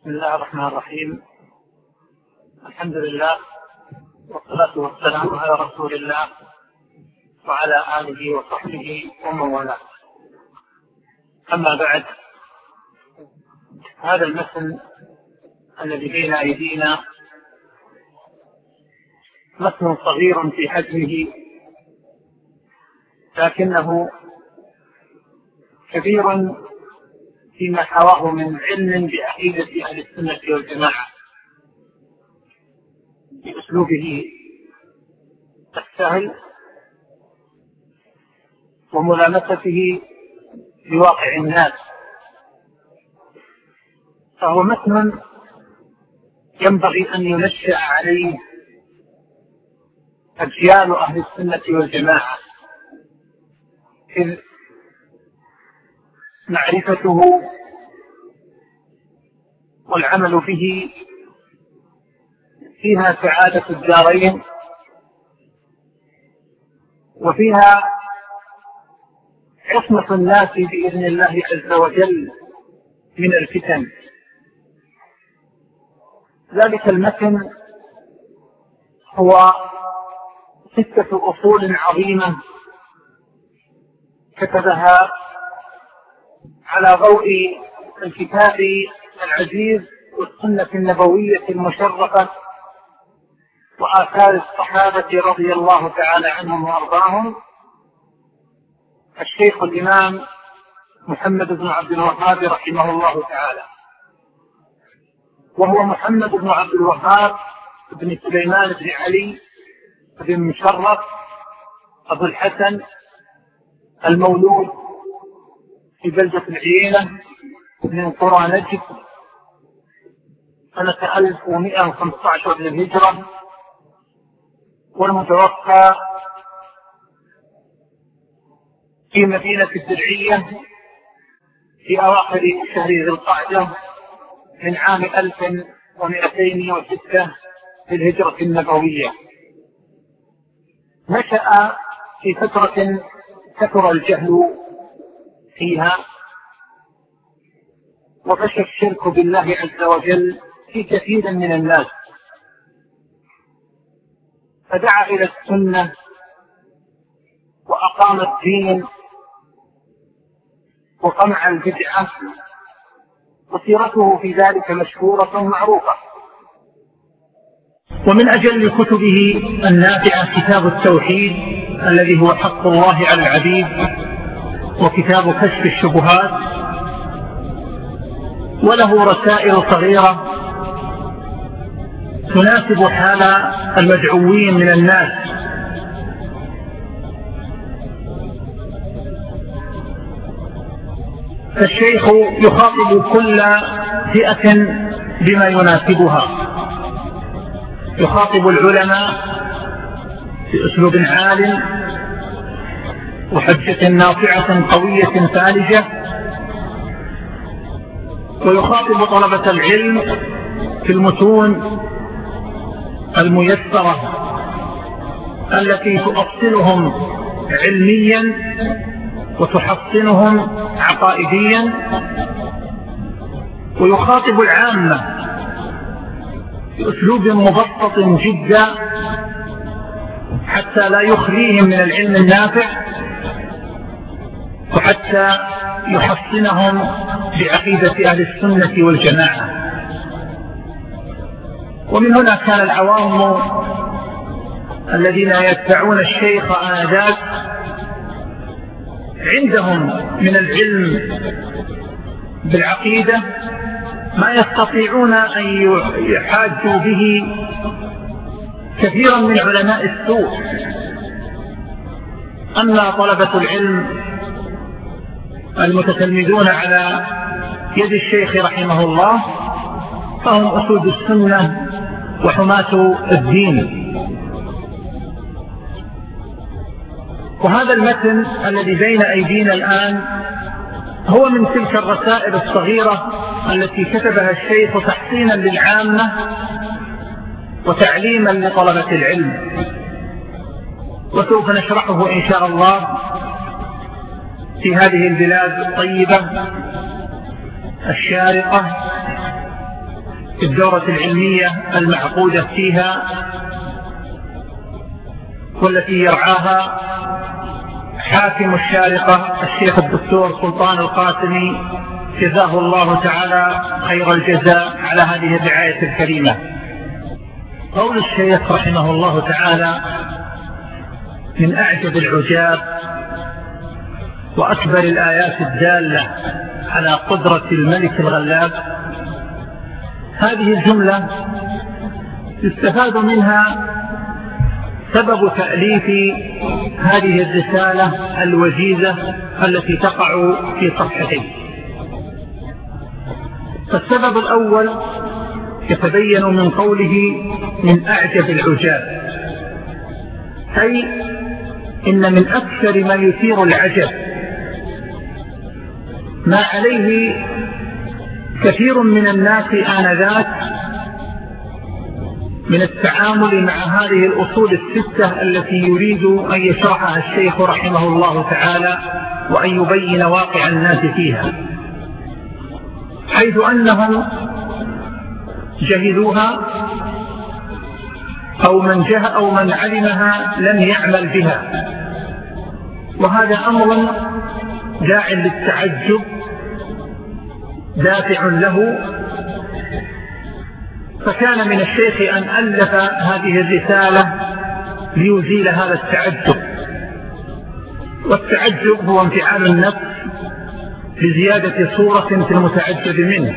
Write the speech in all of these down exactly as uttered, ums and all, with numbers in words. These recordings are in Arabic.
بسم الله الرحمن الرحيم. الحمد لله والصلاة والسلام على رسول الله وعلى آله وصحبه ومن والاه. أما بعد، هذا المتن الذي بين أيدينا متن صغير في حجمه، لكنه كبير فيما حواه من علم بعقيدة أهل السنة والجماعة بأسلوبه السهل وملامسته لواقع الناس. فهو متن ينبغي أن ينشأ عليه أجيال أهل السنة والجماعة، إذ معرفته والعمل به فيها سعادة الدارين، وفيها عصمة الناس بإذن الله عز وجل من الفتن. ذلك المتن هو ستة أصول عظيمة كتبها على ضوء الكتاب العزيز والسنة النبوية المشرفة وآثار الصحابة رضي الله تعالى عنهم وأرضاهم الشيخ الإمام محمد بن عبد الوهاب رحمه الله تعالى. وهو محمد بن عبد الوهاب بن سليمان بن علي بن مشرف أبو الحسن، المولود في بلدة العيينة من قرى نجد سنة ألف ومئة وخمسة عشر للهجرة، والمتوفى في مدينة الدرعية في أواخر شهر ذي القعدة من عام ألف ومئتين وستة للهجرة النبوية. نشأ في فترة كثر الجهل فيها وفشى الشرك بالله عز وجل في كثير من الناس، فدعا إلى السنة وأقام الدين وقمع البدعة، وسيرته في ذلك مشهورة معروفة. ومن أجل كتبه النافعة كتاب التوحيد الذي هو حق الله على العبيد، وكتاب كشف الشبهات، وله رسائل صغيرة تناسب حال المدعوين من الناس. فالشيخ يخاطب كل فئة بما يناسبها، يخاطب العلماء بأسلوب عال وحجة ناصعة قوية فالجة، ويخاطب طلبة العلم في المتون الميسرة التي تؤصلهم علميا وتحصنهم عقائديا، ويخاطب العامة بأسلوب مبسط جدا حتى لا يخليهم من العلم النافع، وحتى يحصنهم بعقيدة أهل السنة والجماعة. ومن هنا كان العوام الذين يتبعون الشيخ آنذاك عندهم من العلم بالعقيدة ما يستطيعون أن يحاجوا به كثيرا من علماء السوء. أما طلبة العلم المتتلمذون على يد الشيخ رحمه الله فهم أسود السنة وحماة الدين. وهذا المتن الذي بين أيدينا الآن هو من تلك الرسائل الصغيرة التي كتبها الشيخ تحسينا للعامة وتعليما لطلبة العلم، وسوف نشرحه إن شاء الله في هذه البلاد الطيبة الشارقة في الدورة العلمية المعقودة فيها والتي يرعاها حاكم الشارقة الشيخ الدكتور سلطان القاسمي جزاه الله تعالى خير الجزاء على هذه الرعاية الكريمة. قول الشيخ رحمه الله تعالى: من أعجب العجاب وأكبر الآيات الدالة على قدرة الملك الغلاب، هذه الجملة يستفاد منها سبب تأليف هذه الرسالة الوجيزة التي تقع في صفحتين. فالسبب الأول يتبين من قوله من أعجب العجاب، أي إن من أكثر ما يثير العجب ما عليه كثير من الناس آنذاك من التعامل مع هذه الأصول الستة التي يريد أن يشرحها الشيخ رحمه الله تعالى وأن يبين واقع الناس فيها، حيث أنهم جهلوها أو من جه أو من علمها لم يعمل بها، وهذا أمر داع للتعجب دافع له. فكان من الشيخ أن ألف هذه الرسالة ليزيل هذا التعجب، والتعجب هو انفعال النفس بزيادة صورة في المتعجب منه،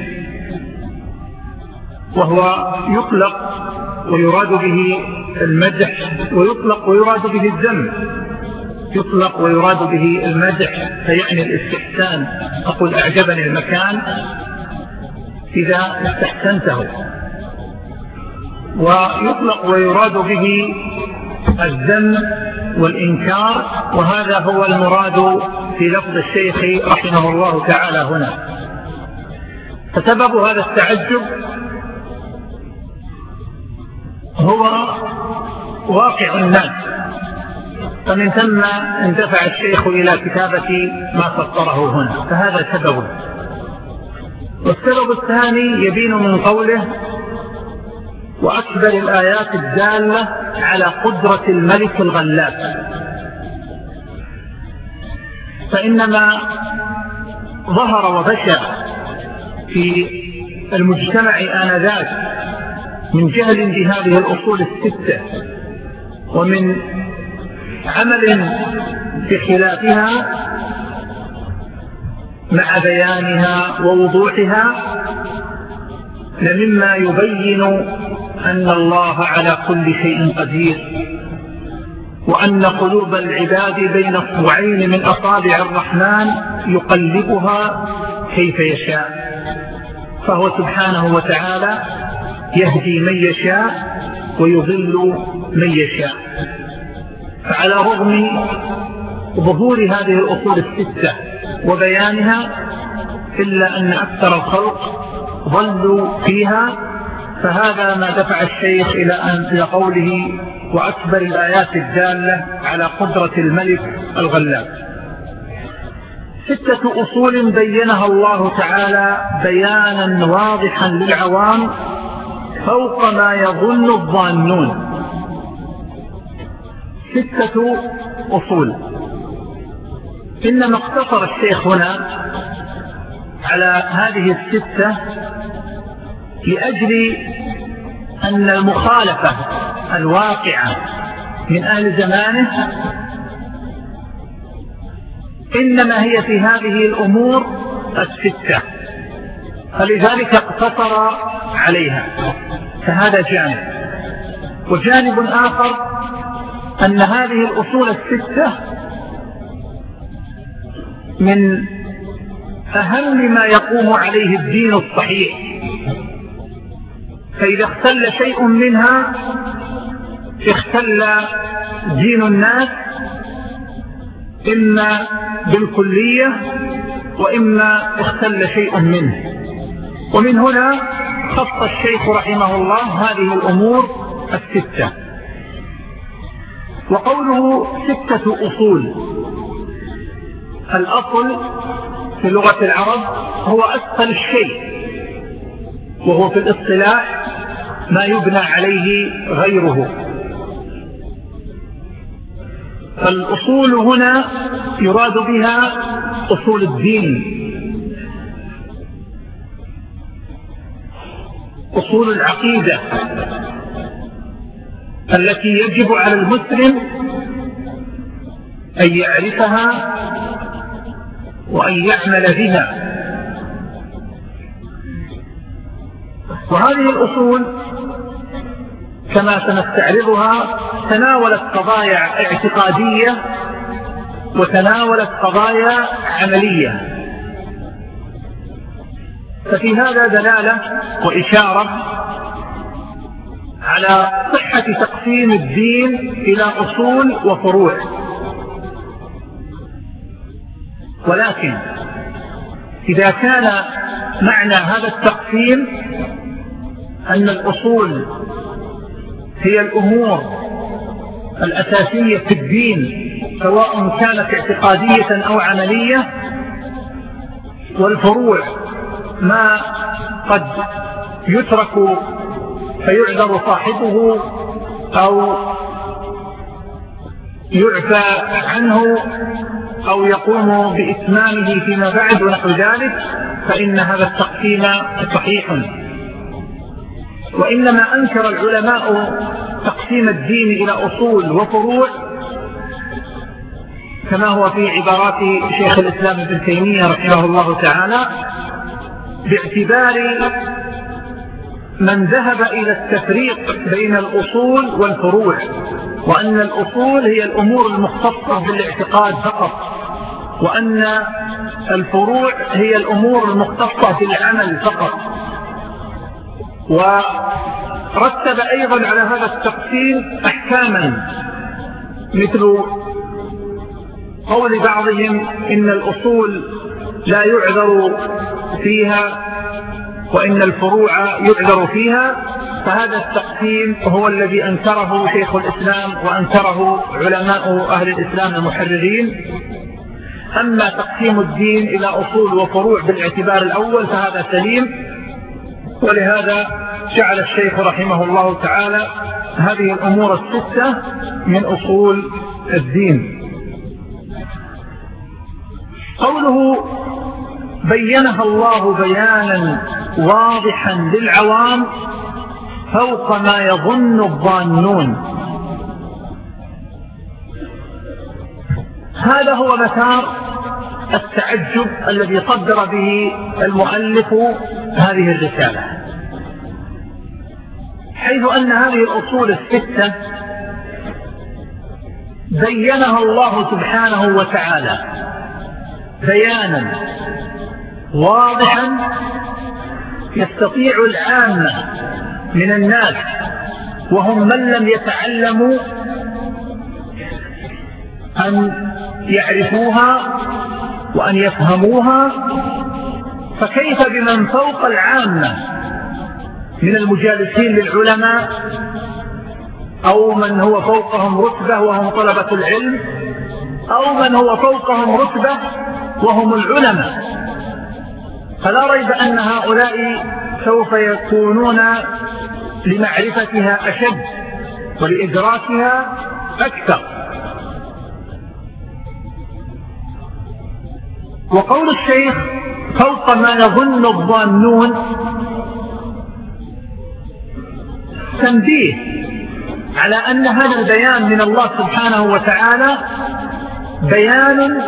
وهو يطلق ويراد به المدح ويطلق ويراد به الذم. يطلق ويراد به المدح فيعني الاستحسان، أقول أعجبني المكان إذا استحسنته، ويطلق ويراد به الذم والإنكار، وهذا هو المراد في لفظ الشيخ رحمه الله تعالى هنا. فسبب هذا التعجب هو واقع الناس، فمن ثم اندفع الشيخ إلى كتابة ما فسره هنا، فهذا سبب. والسبب الثاني يبين من قوله وأكبر الآيات الدالة على قدرة الملك الغلاب، فإنما ظهر وفشى في المجتمع آنذاك من جهل بهذه الأصول الستة ومن عمل بخلافها مع بيانها ووضوحها لمما يبين أن الله على كل شيء قدير، وأن قلوب العباد بين اصبعين من أصابع الرحمن يقلبها كيف يشاء، فهو سبحانه وتعالى يهدي من يشاء ويضل من يشاء. فعلى رغم ظهور هذه الأصول الستة وبيانها إلا أن أكثر الخلق ضلوا فيها، فهذا ما دفع الشيخ إلى أن إلى قوله وأكبر الآيات الدالة على قدرة الملك الغلاب. ستة أصول بينها الله تعالى بيانا واضحا للعوام فوق ما يظن الظانون. ستة أصول، إنما اقتصر الشيخ هنا على هذه الستة لأجل أن المخالفة الواقعة من أهل زمانه إنما هي في هذه الأمور الستة، فلذلك اقتصر عليها. فهذا جانب. وجانب آخر أن هذه الأصول الستة من أهم ما يقوم عليه الدين الصحيح، فإذا اختل شيء منها اختل دين الناس إما بالكلية وإما اختل شيء منه. ومن هنا خص الشيخ رحمه الله هذه الأمور الستة. وقوله ستة أصول، الأصل في لغة العرب هو أسفل الشيء، وهو في الاصطلاح ما يبنى عليه غيره. فالأصول هنا يراد بها أصول الدين، أصول العقيدة التي يجب على المسلم أن يعرفها وأن يعمل بها. وهذه الأصول كما سنستعرضها تناولت قضايا اعتقادية وتناولت قضايا عملية، ففي هذا دلالة وإشارة على صحة تقسيم الدين إلى أصول وفروع. ولكن إذا كان معنى هذا التقسيم أن الأصول هي الأمور الأساسية في الدين سواء كانت اعتقادية أو عملية، والفروع ما قد يترك فيعذر صاحبه أو يعفى عنه أو يقوم بإتمامه فيما بعد ونحو ذلك، فإن هذا التقسيم صحيح. وإنما أنكر العلماء تقسيم الدين إلى أصول وفروع كما هو في عبارات شيخ الإسلام ابن تيمية رحمه الله تعالى، باعتبار من ذهب إلى التفريق بين الأصول والفروع، وأن الأصول هي الأمور المختصة بالاعتقاد فقط، وأن الفروع هي الأمور المختصة بالعمل فقط. ورتب أيضا على هذا التقسيم أحكاما، مثل قول بعضهم إن الأصول لا يعذر فيها وإن الفروع يعذر فيها، فهذا التقسيم هو الذي أنكره شيخ الإسلام وأنكره علماء أهل الإسلام المحررين. أما تقسيم الدين إلى أصول وفروع بالاعتبار الأول فهذا سليم، ولهذا جعل الشيخ رحمه الله تعالى هذه الأمور الستة من أصول الدين. قوله بينها الله بيانا واضحا للعوام فوق ما يظن الظانون، هذا هو مسار التعجب الذي صدر به المؤلف هذه الرسالة، حيث أن هذه الأصول الستة بينها الله سبحانه وتعالى بيانا واضحا يستطيع العامة من الناس وهم من لم يتعلموا أن يعرفوها وأن يفهموها، فكيف بمن فوق العامة من المجالسين للعلماء أو من هو فوقهم رتبة وهم طلبة العلم، أو من هو فوقهم رتبة وهم العلماء. فلا ريب أن هؤلاء سوف يكونون لمعرفتها أشد ولإدراكها أكثر. وقول الشيخ فوق ما يظن الظانون تنبيه على أن هذا البيان من الله سبحانه وتعالى بيان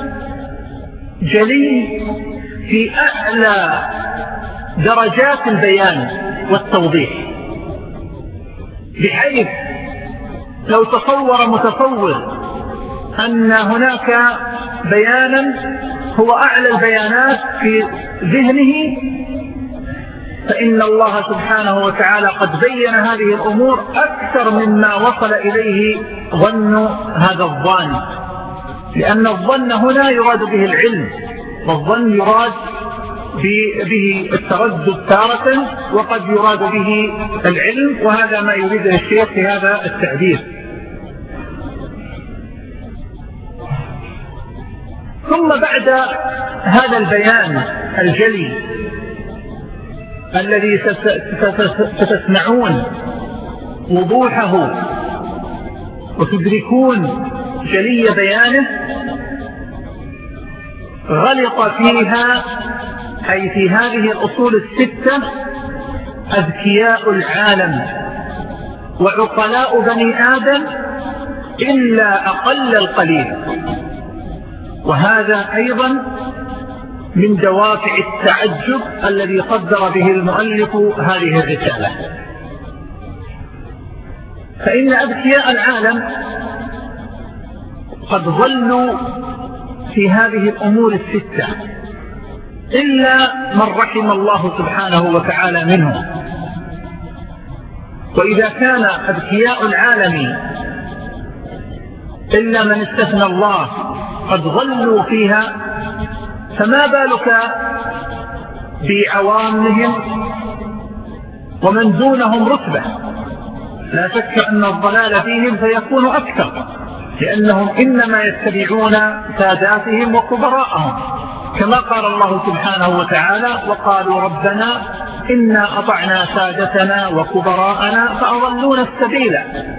جلي في أعلى درجات البيان والتوضيح، بحيث لو تصور متصور أن هناك بيانا هو أعلى البيانات في ذهنه، فإن الله سبحانه وتعالى قد بين هذه الأمور أكثر مما وصل إليه ظن هذا الظان، لأن الظن هنا يراد به العلم، والظن يراد به التردد تارة، وقد يراد به العلم، وهذا ما يريده الشيخ في هذا التعبير. ثم بعد هذا البيان الجلي الذي ستسمعون وضوحه وتدركون جلي بيانه غلط فيها، أي في هذه الأصول الستة، أذكياء العالم وعقلاء بني آدم إلا أقل القليل. وهذا أيضا من دوافع التعجب الذي صدر به المؤلف هذه الرسالة. فإن أذكياء العالم قد ظلوا في هذه الأمور الستة إلا من رحم الله سبحانه وتعالى منهم. وإذا كان أذكياء العالم إلا من استثنى الله قد ظلوا فيها، فما بالك بعوامهم ومن دونهم رتبة؟ لا شك أن الضلال فيهم سيكون أكثر، لأنهم إنما يتبعون ساداتهم وكبراءهم، كما قال الله سبحانه وتعالى: وقالوا ربنا إنا أطعنا سادتنا وكبراءنا فأضلونا السبيل.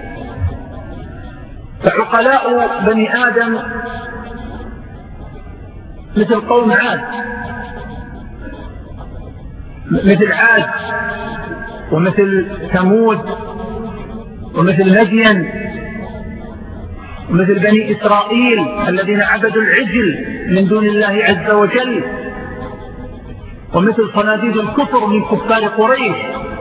فعقلاء بني آدم مثل قوم عاد، مثل عاد ومثل ثمود ومثل مدين ومثل بني إسرائيل الذين عبدوا العجل من دون الله عز وجل، ومثل صناديد الكفر من كفار قريش.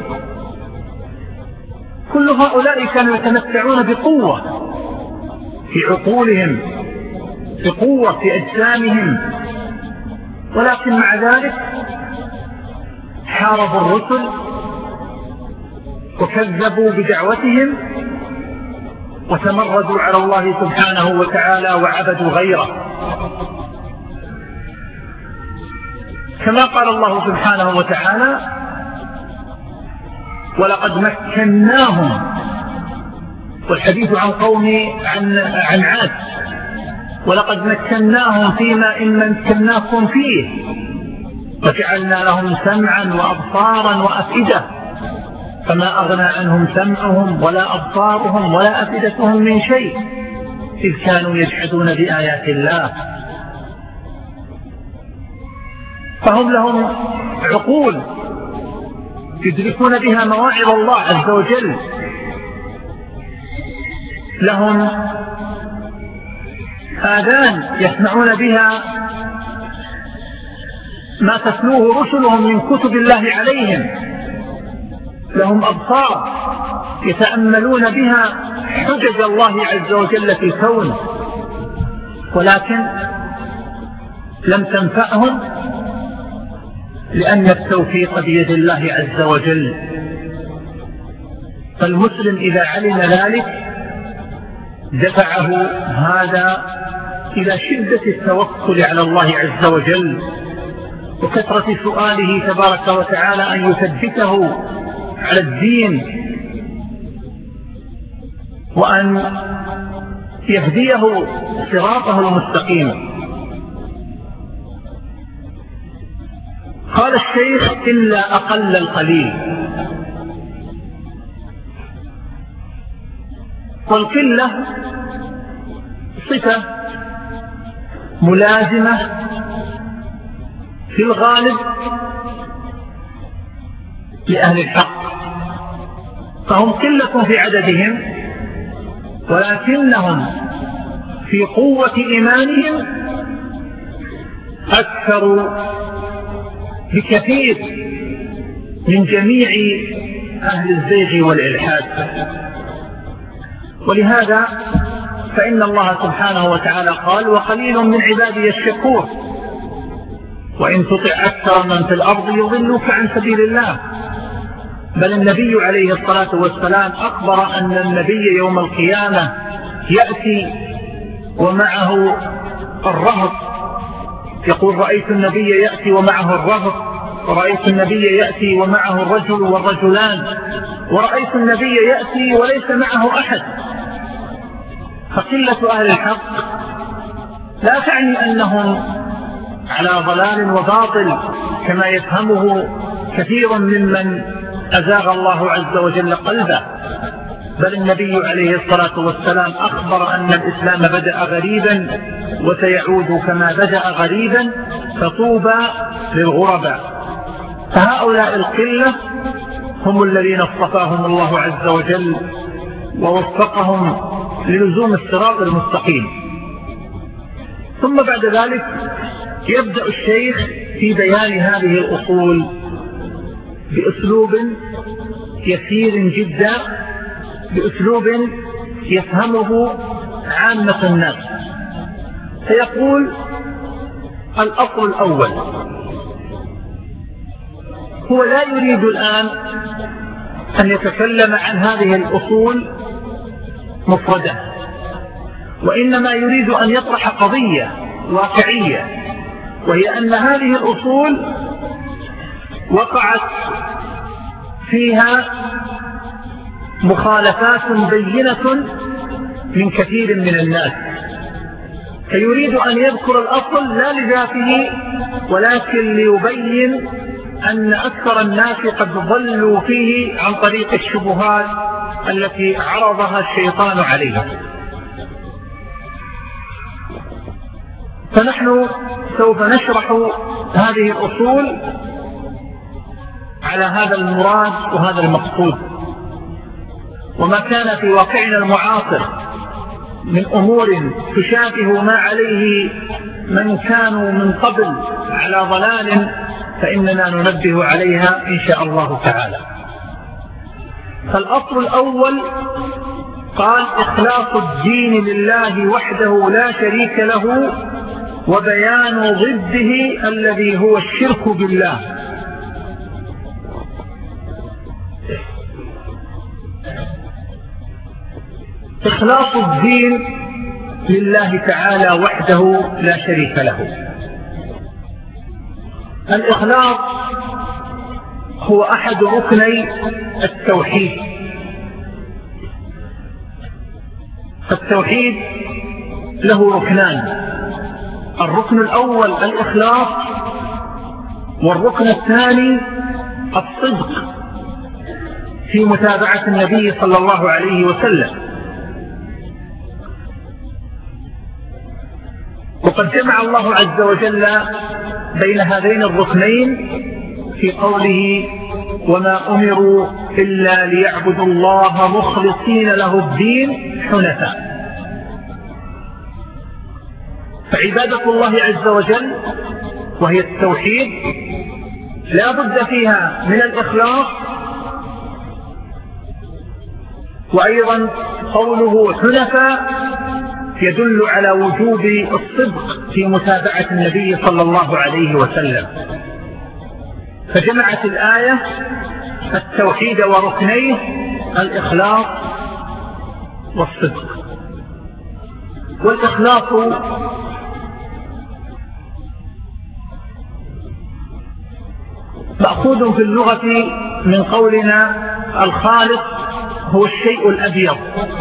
كل هؤلاء كانوا يتمتعون بقوة في عقولهم، بقوة في أجسامهم، ولكن مع ذلك حاربوا الرسل وكذبوا بدعوتهم وتمردوا على الله سبحانه وتعالى وعبدوا غيره. كما قال الله سبحانه وتعالى: ولقد مكناهم، والحديث عن قوم عن, عن عاد: ولقد مكناهم فيما إن مكناكم فيه وجعلنا لهم سمعا وأبصارا وأفئدة فما أغنى عنهم سمعهم ولا أبصارهم ولا أفئدتهم من شيء إذ كانوا يجحدون بآيات الله. فهم لهم عقول يدركون بها مواعظ الله عز وجل، لهم آذان يسمعون بها ما تتلوه رسلهم من كتب الله عليهم، لهم أبصار يتأملون بها حجج الله عز وجل في الكون، ولكن لم تنفعهم لأن التوفيق بيد الله عز وجل. فالمسلم إذا علم ذلك دفعه هذا إلى شدة التوكل على الله عز وجل وكثرة سؤاله تبارك وتعالى أن يثبته على الدين وأن يهديه صراطه المستقيم. قال الشيخ: إلا أقل القليل. والقلة صفة ملازمة في الغالب لأهل الحق، فهم قلة في عددهم ولكنهم في قوة إيمانهم أكثر بكثير من جميع أهل الزيغ والإلحاد. ولهذا فإن الله سبحانه وتعالى قال: وقليل من عبادي الشكور، وإن تطع أكثر من في الأرض يضلوك عن سبيل الله. بل النبي عليه الصلاة والسلام أخبر أن النبي يوم القيامة يأتي ومعه الرهط، يقول: رأيت النبي يأتي ومعه الرهط، ورأيت النبي يأتي ومعه الرجل والرجلان، ورأيت النبي يأتي وليس معه أحد. فقلة أهل الحق لا تعني أنهم على ضلال وباطل كما يفهمه كثير ممن أزاغ الله عز وجل قلبه، بل النبي عليه الصلاة والسلام أخبر أن الإسلام بدأ غريبا وسيعود كما بدأ غريبا، فطوبى للغرباء. فهؤلاء القلة هم الذين اصطفاهم الله عز وجل ووفقهم للزوم الصراط المستقيم. ثم بعد ذلك يبدأ الشيخ في بيان هذه الأصول بأسلوب يسير جدا، بأسلوب يفهمه عامة الناس. فيقول: الأصل الأول. هو لا يريد الآن أن يتكلم عن هذه الأصول مفردة، وإنما يريد أن يطرح قضية واقعية، وهي أن هذه الأصول وقعت فيها مخالفات بينة من كثير من الناس، فيريد أن يذكر الأصل لا لذاته ولكن ليبين أن أكثر الناس قد ضلوا فيه عن طريق الشبهات التي عرضها الشيطان عليه. فنحن سوف نشرح هذه الأصول على هذا المراد وهذا المقصود، وما كان في واقعنا المعاصر من أمور تشابه ما عليه من كانوا من قبل على ضلال فإننا ننبه عليها إن شاء الله تعالى. فالأصل الأول قال: إخلاص الدين لله وحده لا شريك له، وبيان ضده الذي هو الشرك بالله. إخلاص الدين لله تعالى وحده لا شريك له. الإخلاص هو أحد ركني التوحيد. التوحيد له ركنان: الركن الأول الإخلاص، والركن الثاني الصدق في متابعة النبي صلى الله عليه وسلم. وقد جمع الله عز وجل بين هذين الركنين في قوله: وما أمروا إلا ليعبدوا الله مخلصين له الدين حنفاء. فعبادة الله عز وجل وهي التوحيد لا بد فيها من الإخلاص، وأيضا قوله حنفاء يدل على وجوب الصدق في متابعة النبي صلى الله عليه وسلم. فجمعت الآية التوحيد وركنيه الإخلاص والصدق. والإخلاص مأخوذ في اللغة من قولنا الخالص هو الشيء الأبيض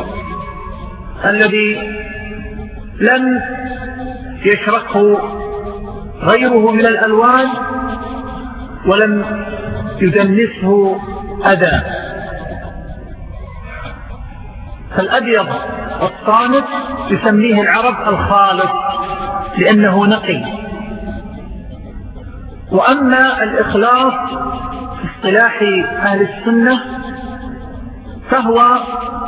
الذي لم يشركه غيره من الألوان ولم يدنسه أذى. فالأبيض الصامت يسميه العرب الخالص لأنه نقي. وأما الإخلاص في اصطلاح أهل السنة فهو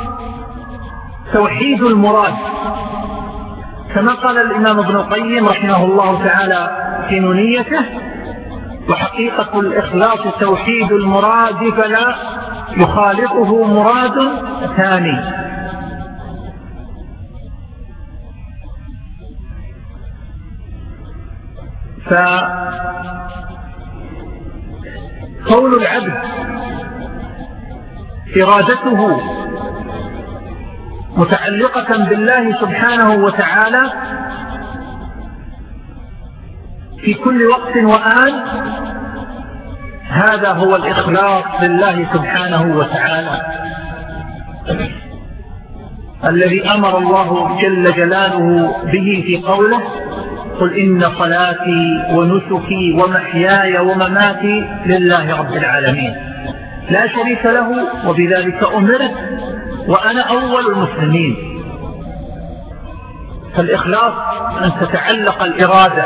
توحيد المراد، كما قال الإمام ابن القيم رحمه الله تعالى في نونيته: وحقيقة الإخلاص توحيد المراد فلا يخالطه مراد ثاني. فقول العبد إرادته متعلقة بالله سبحانه وتعالى في كل وقت وآن، هذا هو الإخلاص لله سبحانه وتعالى الذي أمر الله جل جلاله به في قوله: قل إن صلاتي ونسكي ومحياي ومماتي لله رب العالمين لا شريك له وبذلك أمرت وأنا أول المسلمين. فالإخلاص أن تتعلق الإرادة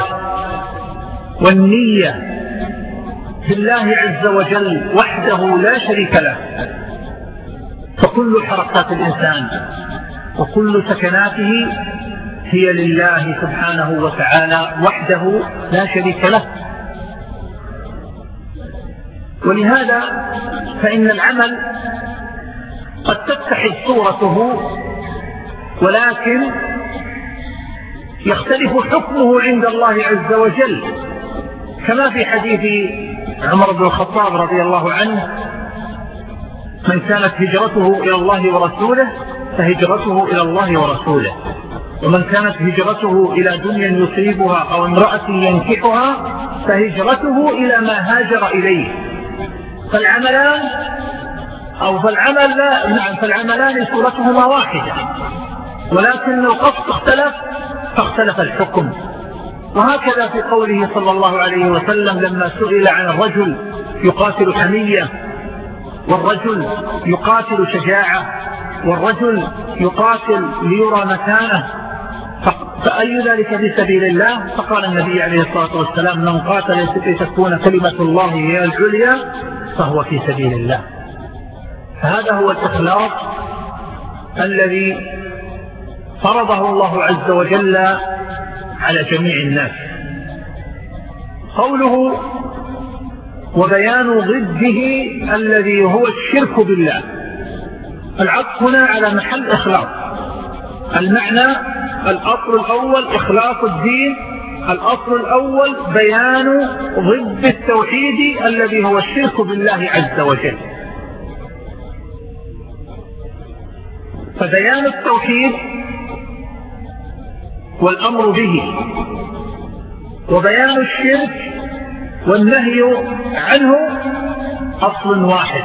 والنية بالله عز وجل وحده لا شريك له، فكل حركات الإنسان وكل سكناته هي لله سبحانه وتعالى وحده لا شريك له. ولهذا فإن العمل قد تتحد صورته ولكن يختلف حكمه عند الله عز وجل، كما في حديث عمر بن الخطاب رضي الله عنه: من كانت هجرته إلى الله ورسوله فهجرته إلى الله ورسوله، ومن كانت هجرته إلى دنيا يصيبها أو امرأة ينكحها فهجرته إلى ما هاجر إليه. فالعملان أو فالعمل لا نعم فالعملان صورتهما واحدة، ولكن القصد اختلف فاختلف الحكم. وهكذا في قوله صلى الله عليه وسلم لما سئل عن الرجل يقاتل حمية، والرجل يقاتل شجاعة، والرجل يقاتل ليرى مكانه، فأي ذلك في سبيل الله؟ فقال النبي عليه الصلاة والسلام: من قاتل لتكون كلمة الله هي العليا فهو في سبيل الله. هذا هو الإخلاص الذي فرضه الله عز وجل على جميع الناس. قوله وبيان ضده الذي هو الشرك بالله، العطف هنا على محل إخلاص. المعنى الأصل الأول إخلاص الدين، الأصل الأول بيان ضد التوحيد الذي هو الشرك بالله عز وجل. فبيان التوحيد والأمر به، وبيان الشرك والنهي عنه أصل واحد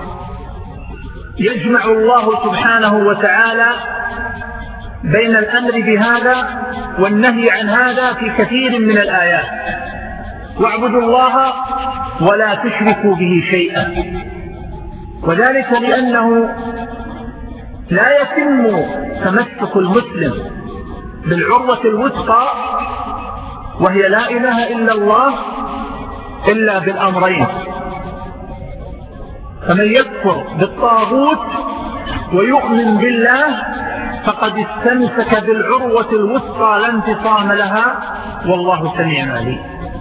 يجمع الله سبحانه وتعالى بين الأمر بهذا والنهي عن هذا في كثير من الآيات: واعبدوا الله ولا تشركوا به شيئا. وذلك لأنه لا يتم تمسك المسلم بالعروة الوثقى وهي لا إله إلا الله إلا بالأمرين. فمن يكفر بالطاغوت ويؤمن بالله فقد استمسك بالعروة الوثقى لا انفصام لها والله سميع عليم.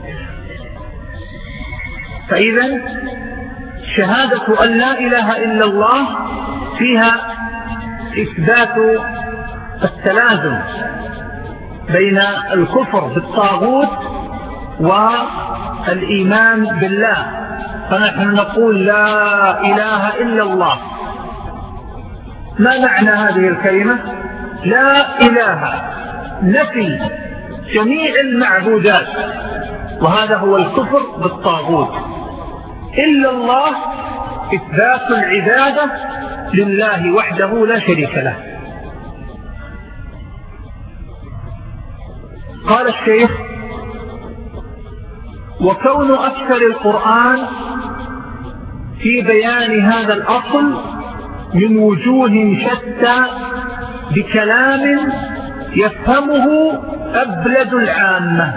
فإذا شهادة أن لا إله إلا الله فيها إثبات التلازم بين الكفر بالطاغوت والإيمان بالله. فنحن نقول لا إله إلا الله. ما معنى هذه الكلمة؟ لا إله نفي جميع المعبودات، وهذا هو الكفر بالطاغوت. إلا الله إثبات العبادة لله وحده لا شريك له. قال الشيخ: وكون أكثر القرآن في بيان هذا الأصل من وجوه شتى بكلام يفهمه أبلد العامة.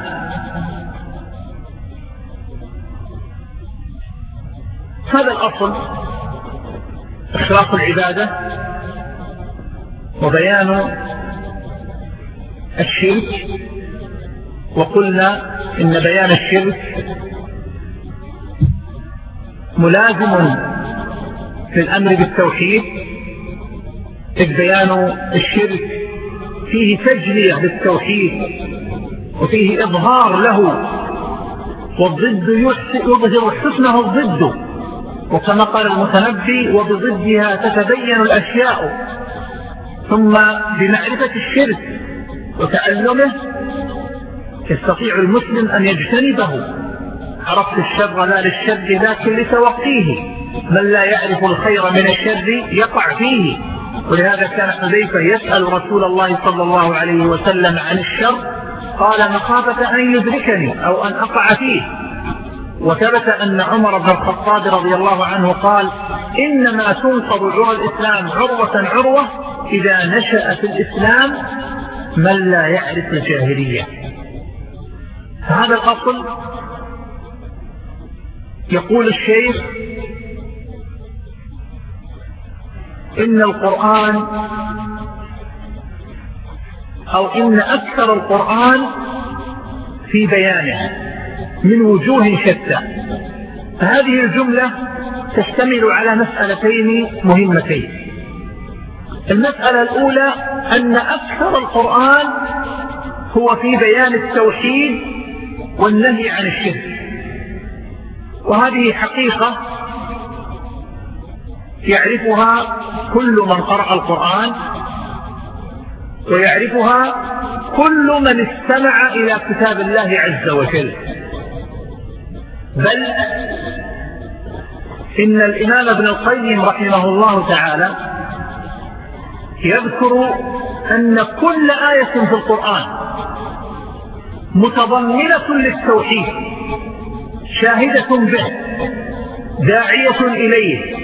هذا الأصل إخلاص العبادة وبيان الشرك. وقلنا إن بيان الشرك ملازم للأمر بالتوحيد، إذ بيان الشرك فيه تجلية للتوحيد وفيه إظهار له، والضد يظهر حسنه الضد، وكما قال المتنبي: وبضدها تتبين الأشياء. ثم بمعرفة الشرك وتألمه يستطيع المسلم أن يجتنبه. عرفت الشر لا للشر لكن لتوقيه، من لا يعرف الخير من الشر يقع فيه. ولهذا كان حذيفة يسأل رسول الله صلى الله عليه وسلم عن الشر قال مخافة أن يدركني أو أن أقع فيه. وثبت أن عمر بن الخطاب رضي الله عنه قال إنما تنقض عروة الإسلام عروة عروة إذا نشأ في الإسلام من لا يعرف الجاهلية. فهذا الأصل يقول الشيخ إن القرآن أو إن أكثر القرآن في بيانه من وجوه شتى. فهذه الجملة تشتمل على مسألتين مهمتين. المسألة الأولى أن أكثر القرآن هو في بيان التوحيد والنهي عن الشرك، وهذه حقيقة يعرفها كل من قرأ القرآن، ويعرفها كل من استمع إلى كتاب الله عز وجل. بل إن الإمام ابن القيم رحمه الله تعالى يذكر أن كل آية في القرآن متضمنة للتوحيد شاهدة به داعية إليه،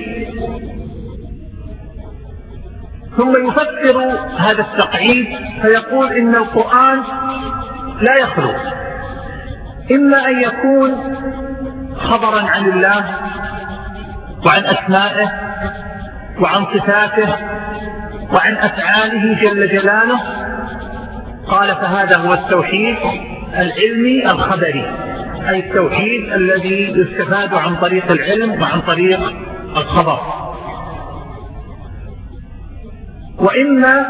ثم يفسر هذا التقعيد فيقول إن القرآن لا يخلو إما أن يكون خبرا عن الله وعن أسمائه وعن صفاته وعن أفعاله جل جلاله، قال فهذا هو التوحيد العلمي الخبري، أي التوحيد الذي يستفاد عن طريق العلم وعن طريق الخبر. وإما،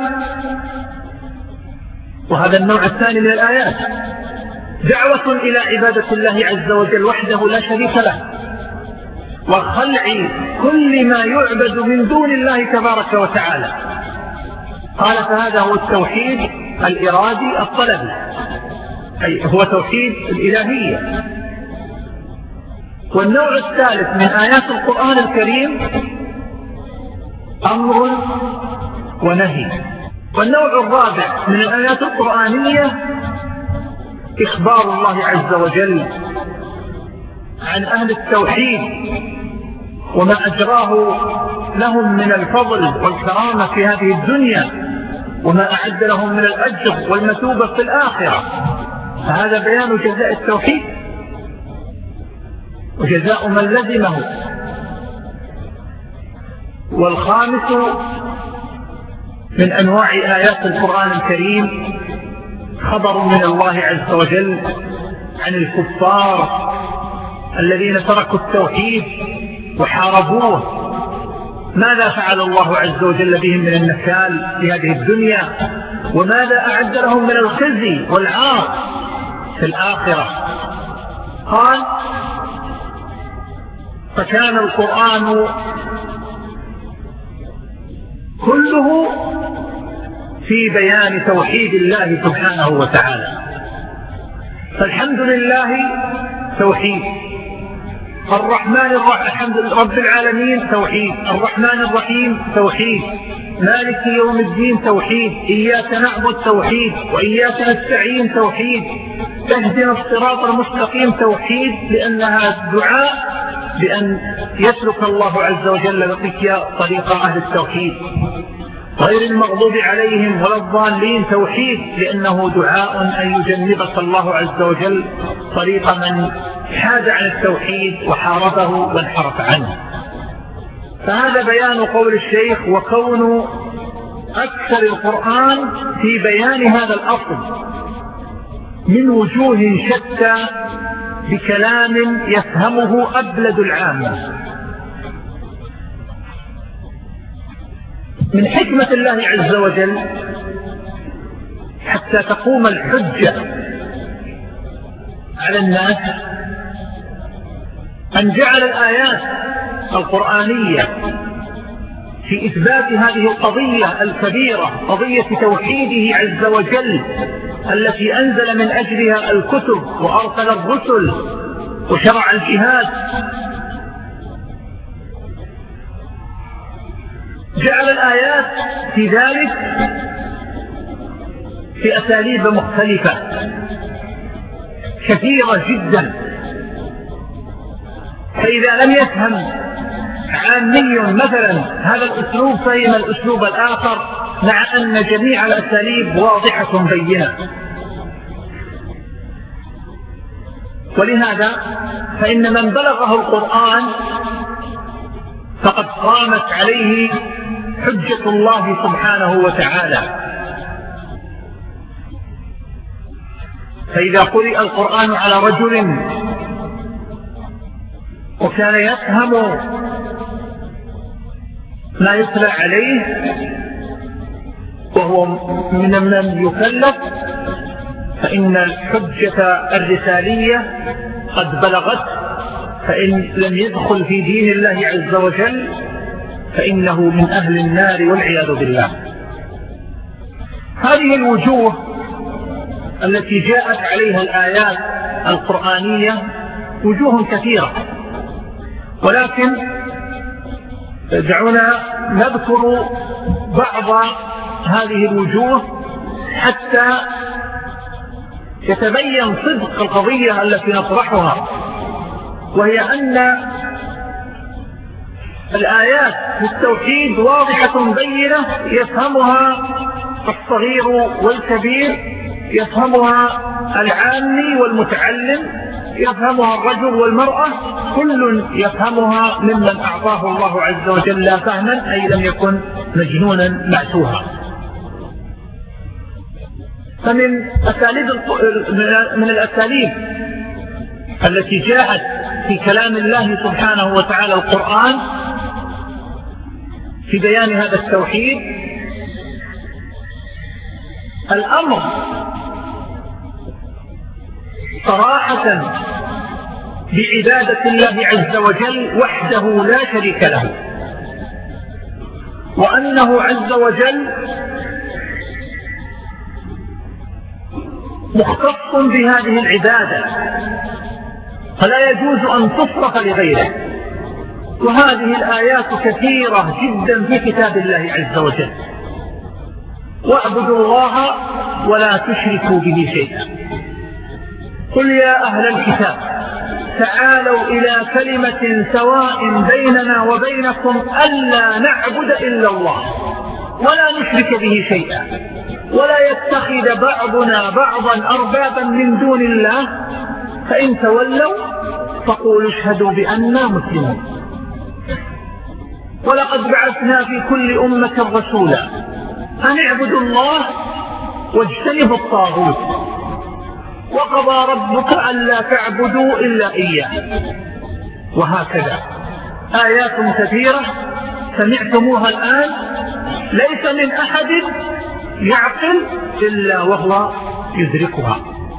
وهذا النوع الثاني من الآيات، دعوة إلى عبادة الله عز وجل وحده لا شريك له، وخلع كل ما يعبد من دون الله تبارك وتعالى، قال فهذا هو التوحيد الإرادي الطلبي، أي هو توحيد الإلهية. والنوع الثالث من آيات القرآن الكريم أمر ونهي. والنوع الرابع من الآيات القرآنية إخبار الله عز وجل عن أهل التوحيد وما أجراه لهم من الفضل والكرامة في هذه الدنيا، وما أعد لهم من الأجر والمثوبة في الآخرة. فهذا بيان جزاء التوحيد وجزاء من لزمه. والخامس من أنواع آيات القرآن الكريم خبر من الله عز وجل عن الكفار الذين تركوا التوحيد وحاربوه، ماذا فعل الله عز وجل بهم من النكال في هذه الدنيا، وماذا أعد لهم من الخزي والعار في الآخرة. قال فكان القرآن كله في بيان توحيد الله سبحانه وتعالى. فالحمد لله توحيد، الرحمن الرحيم الحمد لله رب العالمين توحيد، الرحمن الرحيم توحيد، مالك يوم الدين توحيد، إياك نعبد توحيد، وإياك نستعين توحيد، اهدنا الصراط المستقيم توحيد، لأنها دعاء بأن يسلك الله عز وجل بك طريق أهل التوحيد. غير المغضوب عليهم ولا الضالين توحيد، لأنه دعاء أن يجنبك الله عز وجل طريق من حاد عن التوحيد وحاربه وانحرف عنه. فهذا بيان قول الشيخ وكون أكثر القرآن في بيان هذا الأصل من وجوه شتى بكلام يفهمه أبلد العامة. من حكمة الله عز وجل حتى تقوم الحجة على الناس أن جعل الآيات القرآنية في إثبات هذه القضية الكبيرة، قضية توحيده عز وجل التي أنزل من أجلها الكتب وأرسل الرسل وشرع الجهاد، جعل الآيات في ذلك في أساليب مختلفة كثيرة جدا. فإذا لم يفهم عامي مثلا هذا الأسلوب فهم الأسلوب الآخر، مع أن جميع الأساليب واضحة بينة. ولهذا فإن من بلغه القرآن فقد قامت عليه حجة الله سبحانه وتعالى. فإذا قرئ القرآن على رجل وكان يفهم ما يتلى عليه وهو من من يكلف، فإن الحجة الرسالية قد بلغت، فإن لم يدخل في دين الله عز وجل فإنه من أهل النار والعياذ بالله. هذه الوجوه التي جاءت عليها الآيات القرآنية وجوه كثيرة، ولكن دعونا نذكر بعض هذه الوجوه حتى يتبين صدق القضية التي نطرحها، وهي أن الآيات في التوحيد واضحة بينة يفهمها الصغير والكبير، يفهمها العامي والمتعلم، يفهمها الرجل والمرأة، كل يفهمها ممن أعطاه الله عز وجل فهما، أي لم يكن مجنونا معتوها. فمن أساليب من الأساليب التي جاءت في كلام الله سبحانه وتعالى القرآن في بيان هذا التوحيد الأمر صراحة بعبادة الله عز وجل وحده لا شريك له، وأنه عز وجل مختص بهذه العبادة فلا يجوز أن تصرف لغيره. وهذه الآيات كثيرة جدا في كتاب الله عز وجل: واعبدوا الله ولا تشركوا به شيئا. قل يا أهل الكتاب تعالوا إلى كلمة سواء بيننا وبينكم ألا نعبد إلا الله ولا نشرك به شيئا ولا يتخذ بعضنا بعضا أربابا من دون الله، فإن تولوا فقولوا اشهدوا بأننا مسلمون. ولقد بعثنا في كل أمة رسولا أن اعبدوا الله واجتنبوا الطاغوت وقضى ربك ألا تعبدوا إلا إياه. وهكذا آيات كثيرة سمعتموها الآن ليس من أحد يعقل إلا وهو يدركها.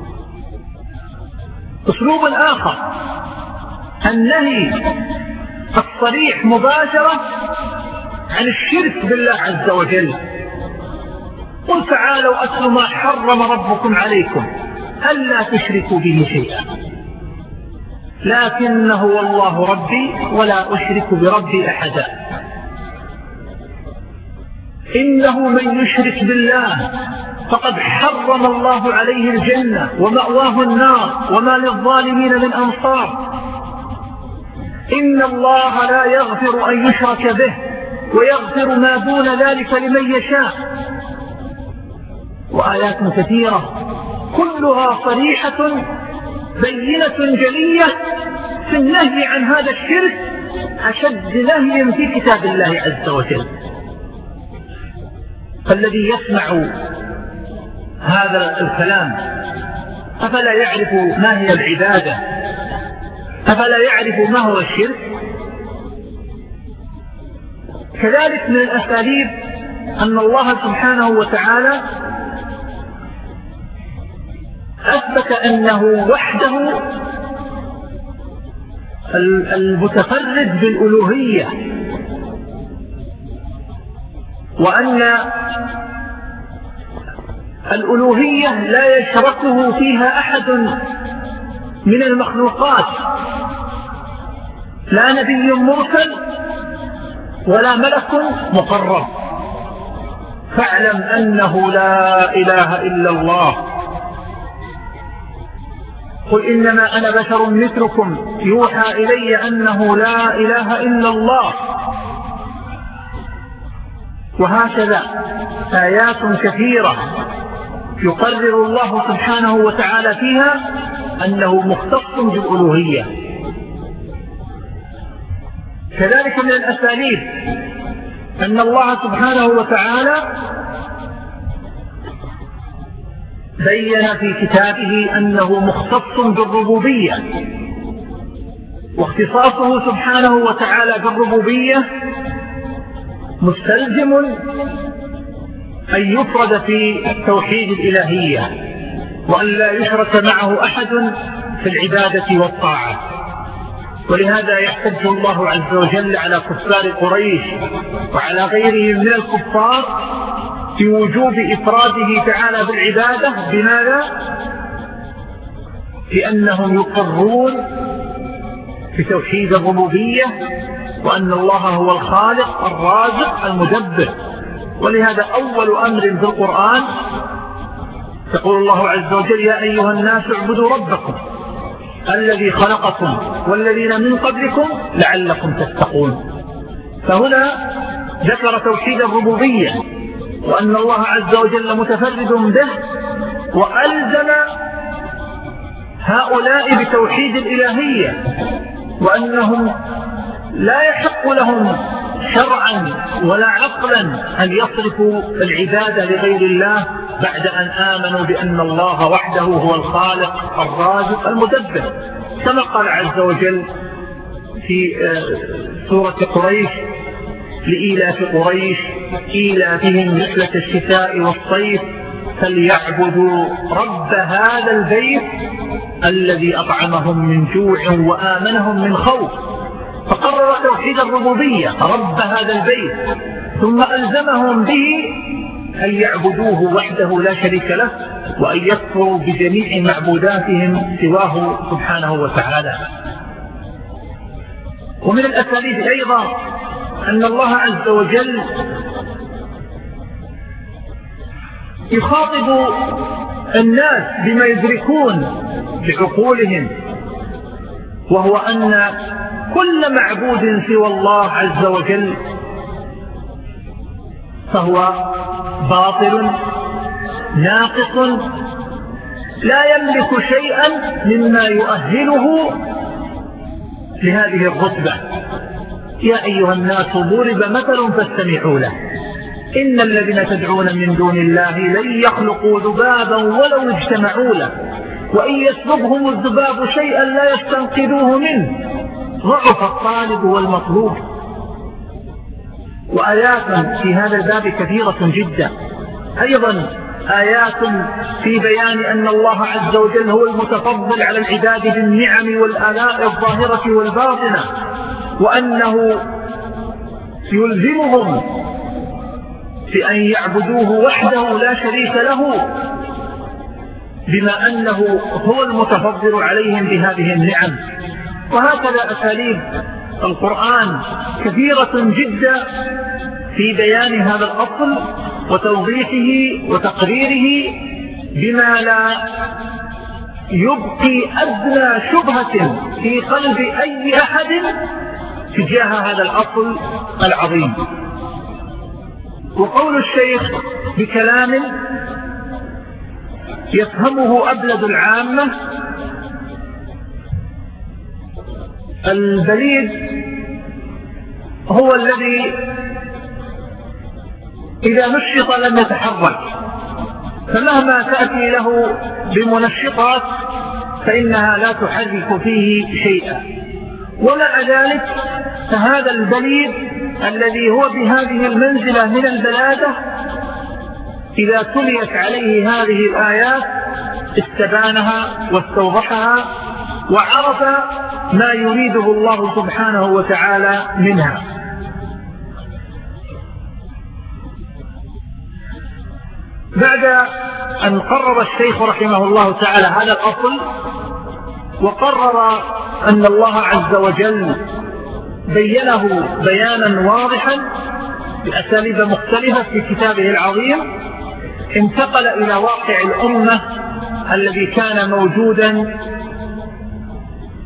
أسلوب آخر النهي الصريح مباشرة عن الشرك بالله عز وجل: قل تعالوا أتل ما حرم ربكم عليكم ألا تشركوا به شيئا لكنه والله ربي ولا أشرك بربي أحدا. إنه من يشرك بالله فقد حرم الله عليه الجنة ومأواه النار وما للظالمين من أنصار. إن الله لا يغفر أن يشرك به ويغفر ما دون ذلك لمن يشاء. وآيات كثيرة كلها صريحة بينة جلية في النهي عن هذا الشرك أشد نهي في كتاب الله عز وجل. فالذي يسمع هذا الكلام أفلا يعرف ما هي العبادة؟ أفلا يعرف ما هو الشرك؟ كذلك من الأساليب أن الله سبحانه وتعالى أثبت أنه وحده المتفرد بالألوهية، وأن الألوهية لا يشركه فيها أحد من المخلوقات، لا نبي مرسل ولا ملك مقرب. فاعلم أنه لا إله إلا الله قل إنما أنا بشر مثلكم يوحى إلي أنه لا إله إلا الله. وهكذا آيات كثيرة يقرر الله سبحانه وتعالى فيها أنه مختص بالألوهية. كذلك من الأساليب أن الله سبحانه وتعالى بين في كتابه أنه مختص بالربوبية، واختصاصه سبحانه وتعالى بالربوبية مستلزم أن يفرد في توحيد الإلهية، وأن لا يشرك معه أحد في العبادة والطاعة. ولهذا يحتج الله عز وجل على كفار قريش وعلى غيرهم من الكفار في وجوب إفراده تعالى بالعبادة. بماذا؟ لأنهم يقرون في توحيد الربوبية وأن الله هو الخالق الرازق المدبر. ولهذا أول أمر في القرآن يقول الله عز وجل: يا أيها الناس اعبدوا ربكم الذي خلقكم والذين من قبلكم لعلكم تتقون. فهنا ذكر توحيد الربوبية وأن الله عز وجل متفرد به، وألزم هؤلاء بتوحيد الإلهية، وأنهم لا يحق لهم شرعا ولا عقلا أن يصرفوا العبادة لغير الله بعد أن آمنوا بأن الله وحده هو الخالق الرازق المدبر، كما قال عز وجل في سورة قريش: لإيلاف قريش إيلافهم رحلة الشتاء والصيف فليعبدوا رب هذا البيت الذي أطعمهم من جوع وآمنهم من خوف. فقرر توحيد الربوبية رب هذا البيت، ثم ألزمهم به أن يعبدوه وحده لا شريك له، وأن يكفروا بجميع معبوداتهم سواه سبحانه وتعالى. ومن الأساليب أيضا أن الله عز وجل يخاطب الناس بما يدركون بعقولهم، وهو أن كل معبود سوى الله عز وجل فهو باطل ناقص لا يملك شيئا مما يؤهله لهذه الرتبة. يا أيها الناس ضرب مثل فاستمعوا له إن الذين تدعون من دون الله لن يخلقوا ذبابا ولو اجتمعوا له وإن يسلبهم الذباب شيئا لا يستنقذوه منه ضعف الطالب والمطلوب. وآيات في هذا الباب كثيرة جدا. أيضا آيات في بيان أن الله عز وجل هو المتفضل على العباد بالنعم والآلاء الظاهرة والباطنة، وأنه يلزمهم في أن يعبدوه وحده لا شريك له، بما أنه هو المتفضل عليهم بهذه النعم. وهكذا أساليب القرآن كثيرة جدا في بيان هذا الأصل وتوضيحه وتقريره بما لا يبقي أدنى شبهة في قلب أي أحد تجاه هذا الأصل العظيم. وقول الشيخ بكلام يفهمه أبلد العامة: البليد هو الذي إذا نشط لم يتحرك، فمهما تأتي له بمنشطات فإنها لا تحرك فيه شيئا. ومع ذلك فهذا البليد الذي هو بهذه المنزلة من البلادة إذا تليت عليه هذه الآيات استبانها واستوضحها وعرف ما يريده الله سبحانه وتعالى منها. بعد أن قرر الشيخ رحمه الله تعالى هذا الأصل، وقرر أن الله عز وجل بينه بيانا واضحا بأساليب مختلفة في كتابه العظيم، انتقل إلى واقع الأمة الذي كان موجودا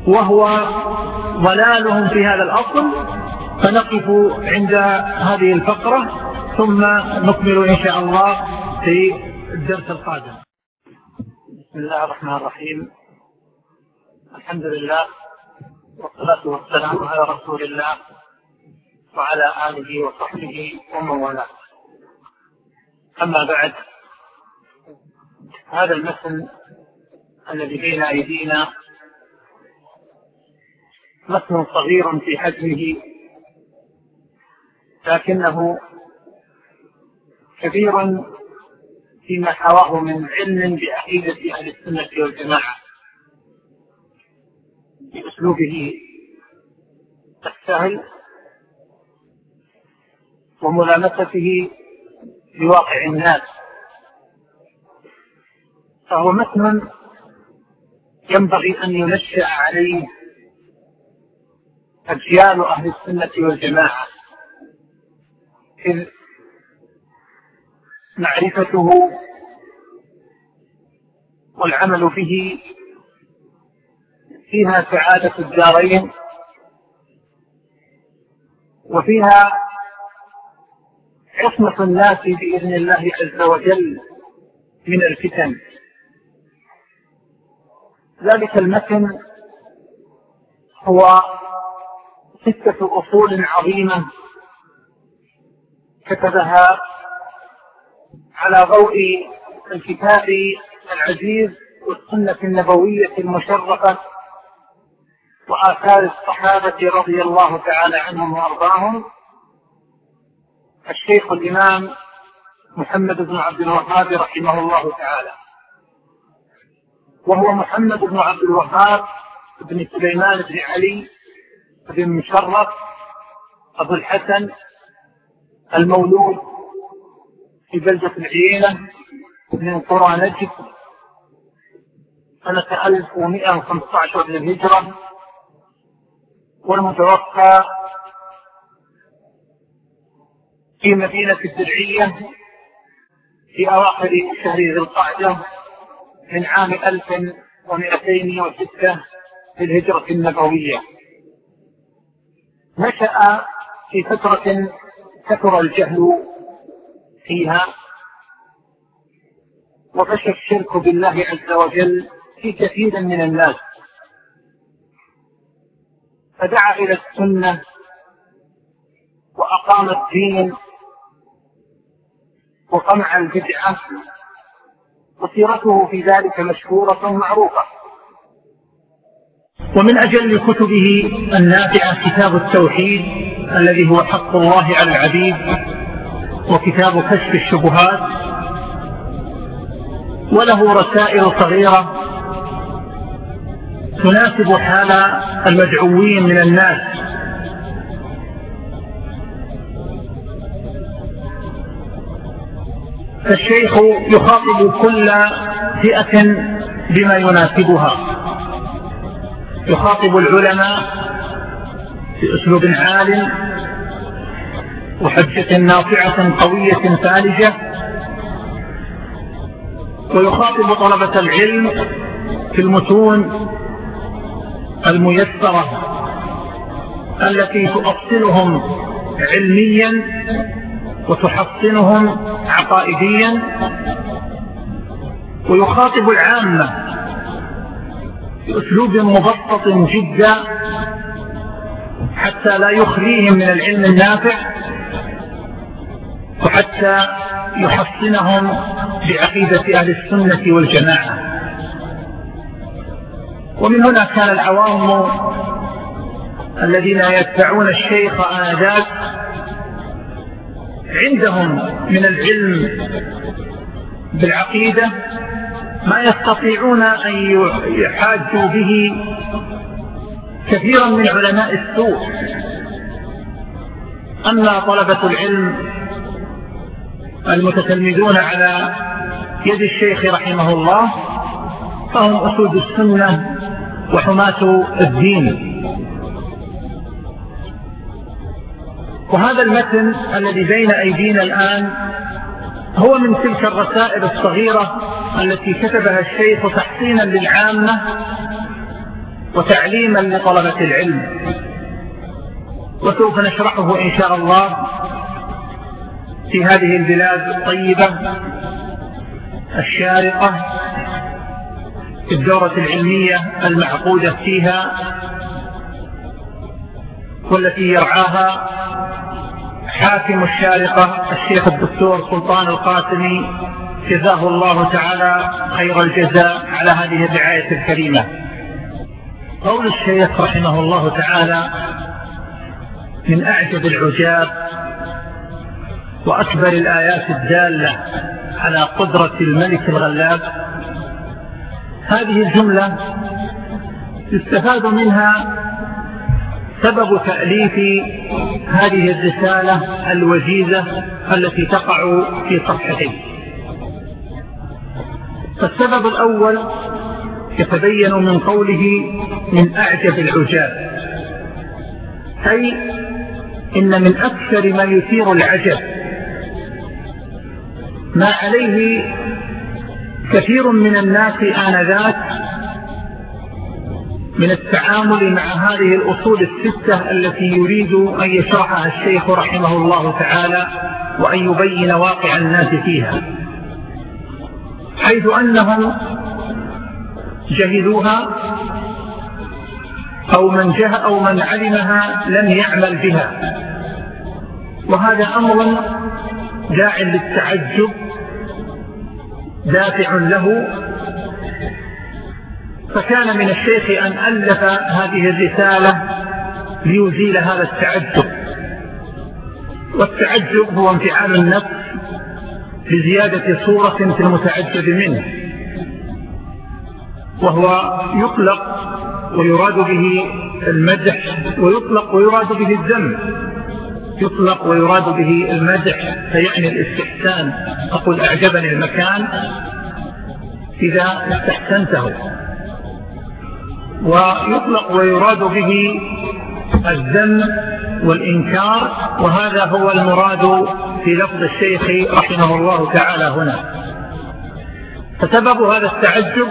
وهو ضلالهم في هذا الأصل. فنقف عند هذه الفقرة ثم نكمل إن شاء الله في الدرس القادم. بسم الله الرحمن الرحيم. الحمد لله والصلاة والسلام على رسول الله وعلى آله وصحبه ومن والاه. أما بعد، هذا المثل الذي بين أيدينا مثل صغير في حجمه، لكنه كبير فيما حواه من علم بعقيدة أهل السنة والجماعة بأسلوبه السهل وملامسته لواقع الناس. فهو متن ينبغي أن ينشأ عليه أجيال أهل السنة والجماعة، إذ معرفته والعمل به فيها سعادة الدارين، وفيها عصمة الناس بإذن الله عز وجل من الفتن. ذلك المتن هو ستة أصول عظيمة كتبها على ضوء الكتاب العزيز والسنة النبوية المشرفة وآثار الصحابة رضي الله تعالى عنهم وأرضاهم الشيخ الإمام محمد بن عبد الوهاب رحمه الله تعالى. وهو محمد بن عبد الوهاب بن سليمان بن علي بن مشرف أبو الحسن، المولود في بلدة العيينة من قرى نجد سنة ألف ومئة وخمسة عشر للهجرة، والمتوفى في مدينة الدرعية في أواخر شهر ذي القعدة من عام ألف ومئتين وستة للهجرة النبوية. نشأ في فترة كثر الجهل فيها وفشى الشرك بالله عز وجل في كثير من الناس، فدعا إلى السنة وأقام الدين وقمع البدعة، وسيرته في ذلك مشهورة معروفة. ومن أجل كتبه النافعة كتاب التوحيد الذي هو حق الله على العبيد، وكتاب كشف الشبهات، وله رسائل صغيرة تناسب حال المدعوين من الناس. فالشيخ يخاطب كل فئة بما يناسبها، يخاطب العلماء بأسلوب عال وحجة ناطعة قوية فالجة، ويخاطب طلبة العلم في المتون الميسرة التي تؤصلهم علميا وتحصنهم عقائديا، ويخاطب العامة بأسلوب مبسط جدا حتى لا يخليهم من العلم النافع، وحتى يحصنهم بعقيدة أهل السنة والجماعة. ومن هنا كان العوام الذين يتبعون الشيخ آنذاك عندهم من العلم بالعقيدة ما يستطيعون أن يحاجوا به كثيرا من علماء السوء. أما طلبة العلم المتتلمذون على يد الشيخ رحمه الله فهم أسود السنة وحماة الدين. وهذا المتن الذي بين أيدينا الآن هو من تلك الرسائل الصغيرة التي كتبها الشيخ تحسينا للعامة وتعليما لطلبة العلم، وسوف نشرحه إن شاء الله في هذه البلاد الطيبة الشارقة في الدورة العلمية المعقودة فيها، والتي يرعاها حاكم الشارقة الشيخ الدكتور سلطان القاسمي، جزاه الله تعالى خير الجزاء على هذه الرعاية الكريمة. قول الشيخ رحمه الله تعالى: من أعجب العجاب وأكبر الآيات الدالة على قدرة الملك الغلاب. هذه الجملة يستفاد منها سبب تأليف هذه الرسالة الوجيزة التي تقع في صفحتين. فالسبب الأول يتبين من قوله من أعجب العجاب، أي إن من أكثر ما يثير العجب ما عليه كثير من الناس آنذاك من التعامل مع هذه الأصول الستة التي يريد أن يشرحها الشيخ رحمه الله تعالى وأن يبين واقع الناس فيها، حيث أنهم جهلوها أو من جه أو من علمها لم يعمل بها، وهذا أمر داع للتعجب دافع له. فكان من الشيخ أن ألف هذه الرسالة ليزيل هذا التعجب، والتعجب هو انفعال النفس بزيادة صورة في المتعجب منه، وهو يطلق ويراد به المدح ويطلق ويراد به الذم. يطلق ويراد به المدح فيعني الاستحسان، أقول أعجبني المكان إذا استحسنته، ويطلق ويراد به الذم والإنكار، وهذا هو المراد في لفظ الشيخ رحمه الله تعالى هنا. فسبب هذا التعجب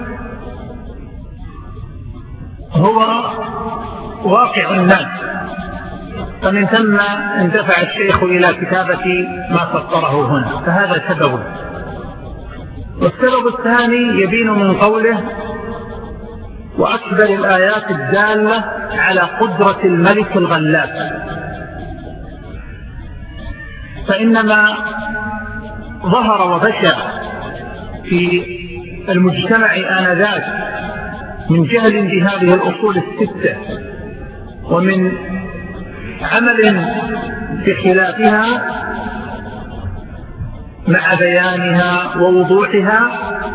هو واقع الناس، فمن ثم اندفع الشيخ إلى كتابة ما فسره هنا، فهذا سبب. والسبب الثاني يبين من قوله وأكبر الآيات الدالة على قدرة الملك الغلاب. فإنما ظهر وفشى في المجتمع آنذاك من جهل بهذه الأصول الستة ومن عمل بخلافها مع بيانها ووضوحها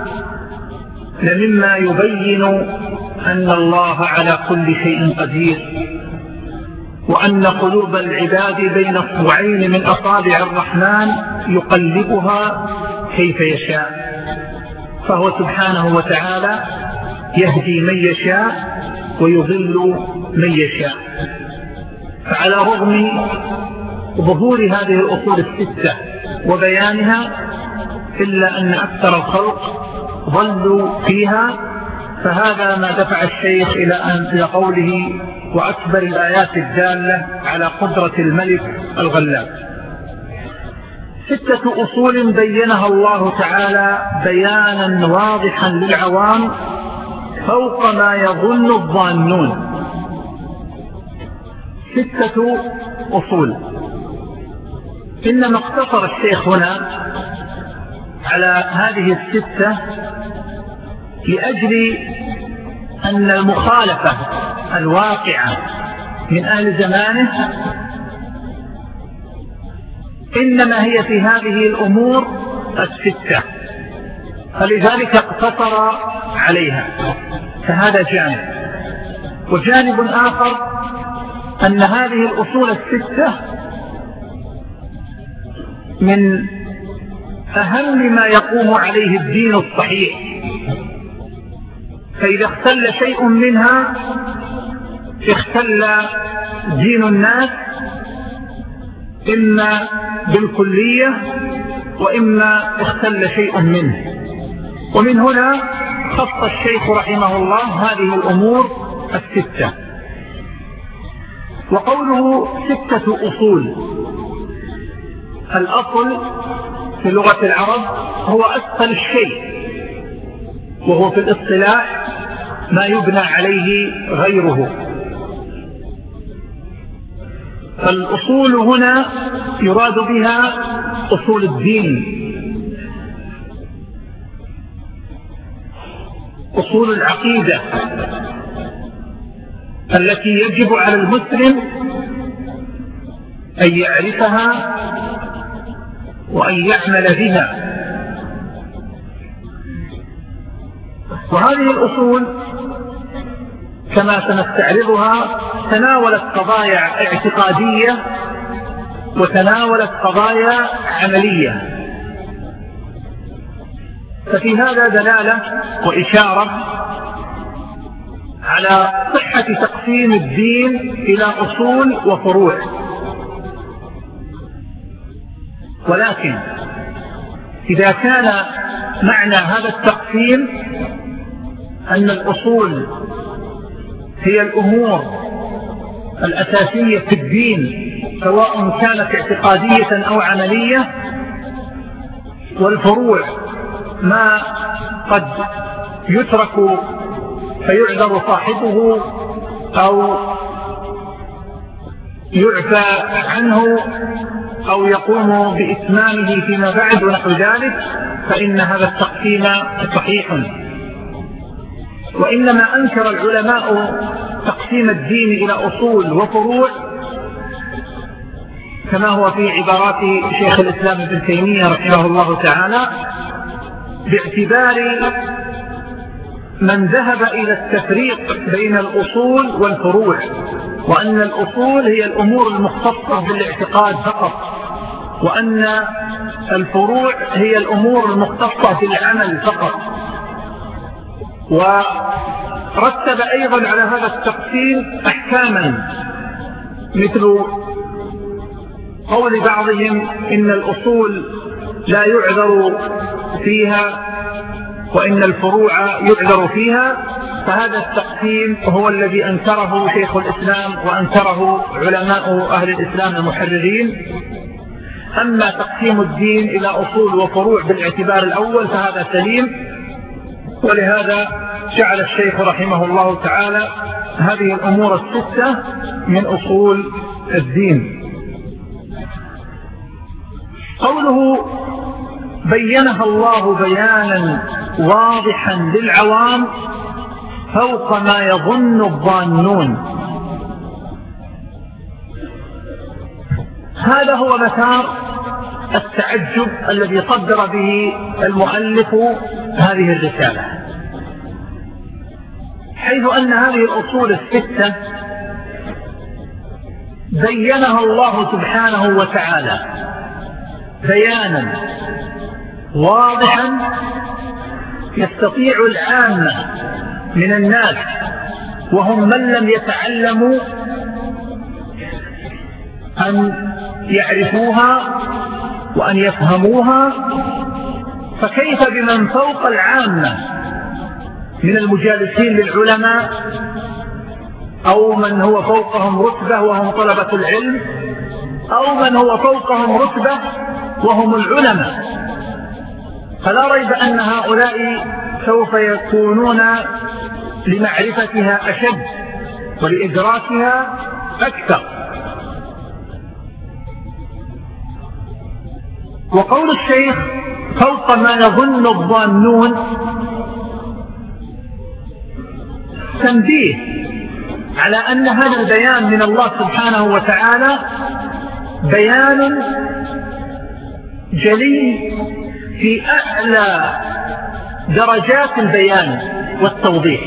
لمما يبين أن الله على كل شيء قدير، وأن قلوب العباد بين اصبعين من أصابع الرحمن يقلبها كيف يشاء، فهو سبحانه وتعالى يهدي من يشاء ويضل من يشاء. فعلى رغم ظهور هذه الأصول الستة وبيانها إلا أن أكثر الخلق ضلوا فيها، فهذا ما دفع الشيخ إلى أن إلى قوله وأكبر الآيات الدالة على قدرة الملك الغلاب. ستة أصول بينها الله تعالى بيانا واضحا للعوام فوق ما يظن الظانون. ستة أصول، إنما اقتصر الشيخ هنا على هذه الستة لأجل أن المخالفة الواقعة من أهل زمانه إنما هي في هذه الأمور الستة، فلذلك اقتصر عليها. فهذا جانب. وجانب آخر أن هذه الأصول الستة من أهم ما يقوم عليه الدين الصحيح، فإذا اختل شيء منها اختل دين الناس إما بالكلية وإما اختل شيء منه. ومن هنا خص الشيخ رحمه الله هذه الأمور الستة. وقوله ستة أصول، الأصل في لغة العرب هو أسفل الشيء، وهو في الاصطلاح ما يبنى عليه غيره. فالأصول هنا يراد بها أصول الدين، أصول العقيدة التي يجب على المسلم أن يعرفها وأن يعمل بها. وهذه الأصول كما سنستعرضها تناولت قضايا اعتقادية وتناولت قضايا عملية، ففي هذا دلالة وإشارة على صحة تقسيم الدين إلى أصول وفروع. ولكن إذا كان معنى هذا التقسيم أن الأصول هي الأمور الأساسية في الدين سواء كانت اعتقادية أو عملية، والفروع ما قد يترك فيعذر صاحبه أو يعفى عنه أو يقوم بإتمامه فيما بعد ونحو ذلك، فإن هذا التقسيم صحيح. وإنما أنكر العلماء تقسيم الدين إلى أصول وفروع كما هو في عبارات شيخ الإسلام ابن تيمية رحمه الله تعالى، باعتبار من ذهب إلى التفريق بين الأصول والفروع، وأن الأصول هي الأمور المختصة بالاعتقاد فقط، وأن الفروع هي الأمور المختصة بالعمل فقط. ورتب أيضا على هذا التقسيم أحكاما، مثل قول بعضهم إن الأصول لا يعذر فيها وإن الفروع يعذر فيها، فهذا التقسيم هو الذي أنكره شيخ الإسلام وأنكره علماء أهل الإسلام المحررين. أما تقسيم الدين إلى أصول وفروع بالاعتبار الأول فهذا سليم، ولهذا جعل الشيخ رحمه الله تعالى هذه الأمور الستة من أصول الدين. قوله بينها الله بيانا واضحا للعوام فوق ما يظن الظانون، هذا هو مسار التعجب الذي صدر به المؤلف هذه الرسالة، حيث أن هذه الأصول الستة بينها الله سبحانه وتعالى بيانا واضحا يستطيع العامة من الناس وهم من لم يتعلموا أن يعرفوها وأن يفهموها، فكيف بمن فوق العامة من المجالسين للعلماء أو من هو فوقهم رتبة وهم طلبة العلم، أو من هو فوقهم رتبة وهم العلماء. فلا ريب أن هؤلاء سوف يكونون لمعرفتها أشد ولإدراكها أكثر. وقول الشيخ فوق ما يظن الظانون تنبيه على أن هذا البيان من الله سبحانه وتعالى بيان جلي في أعلى درجات البيان والتوضيح،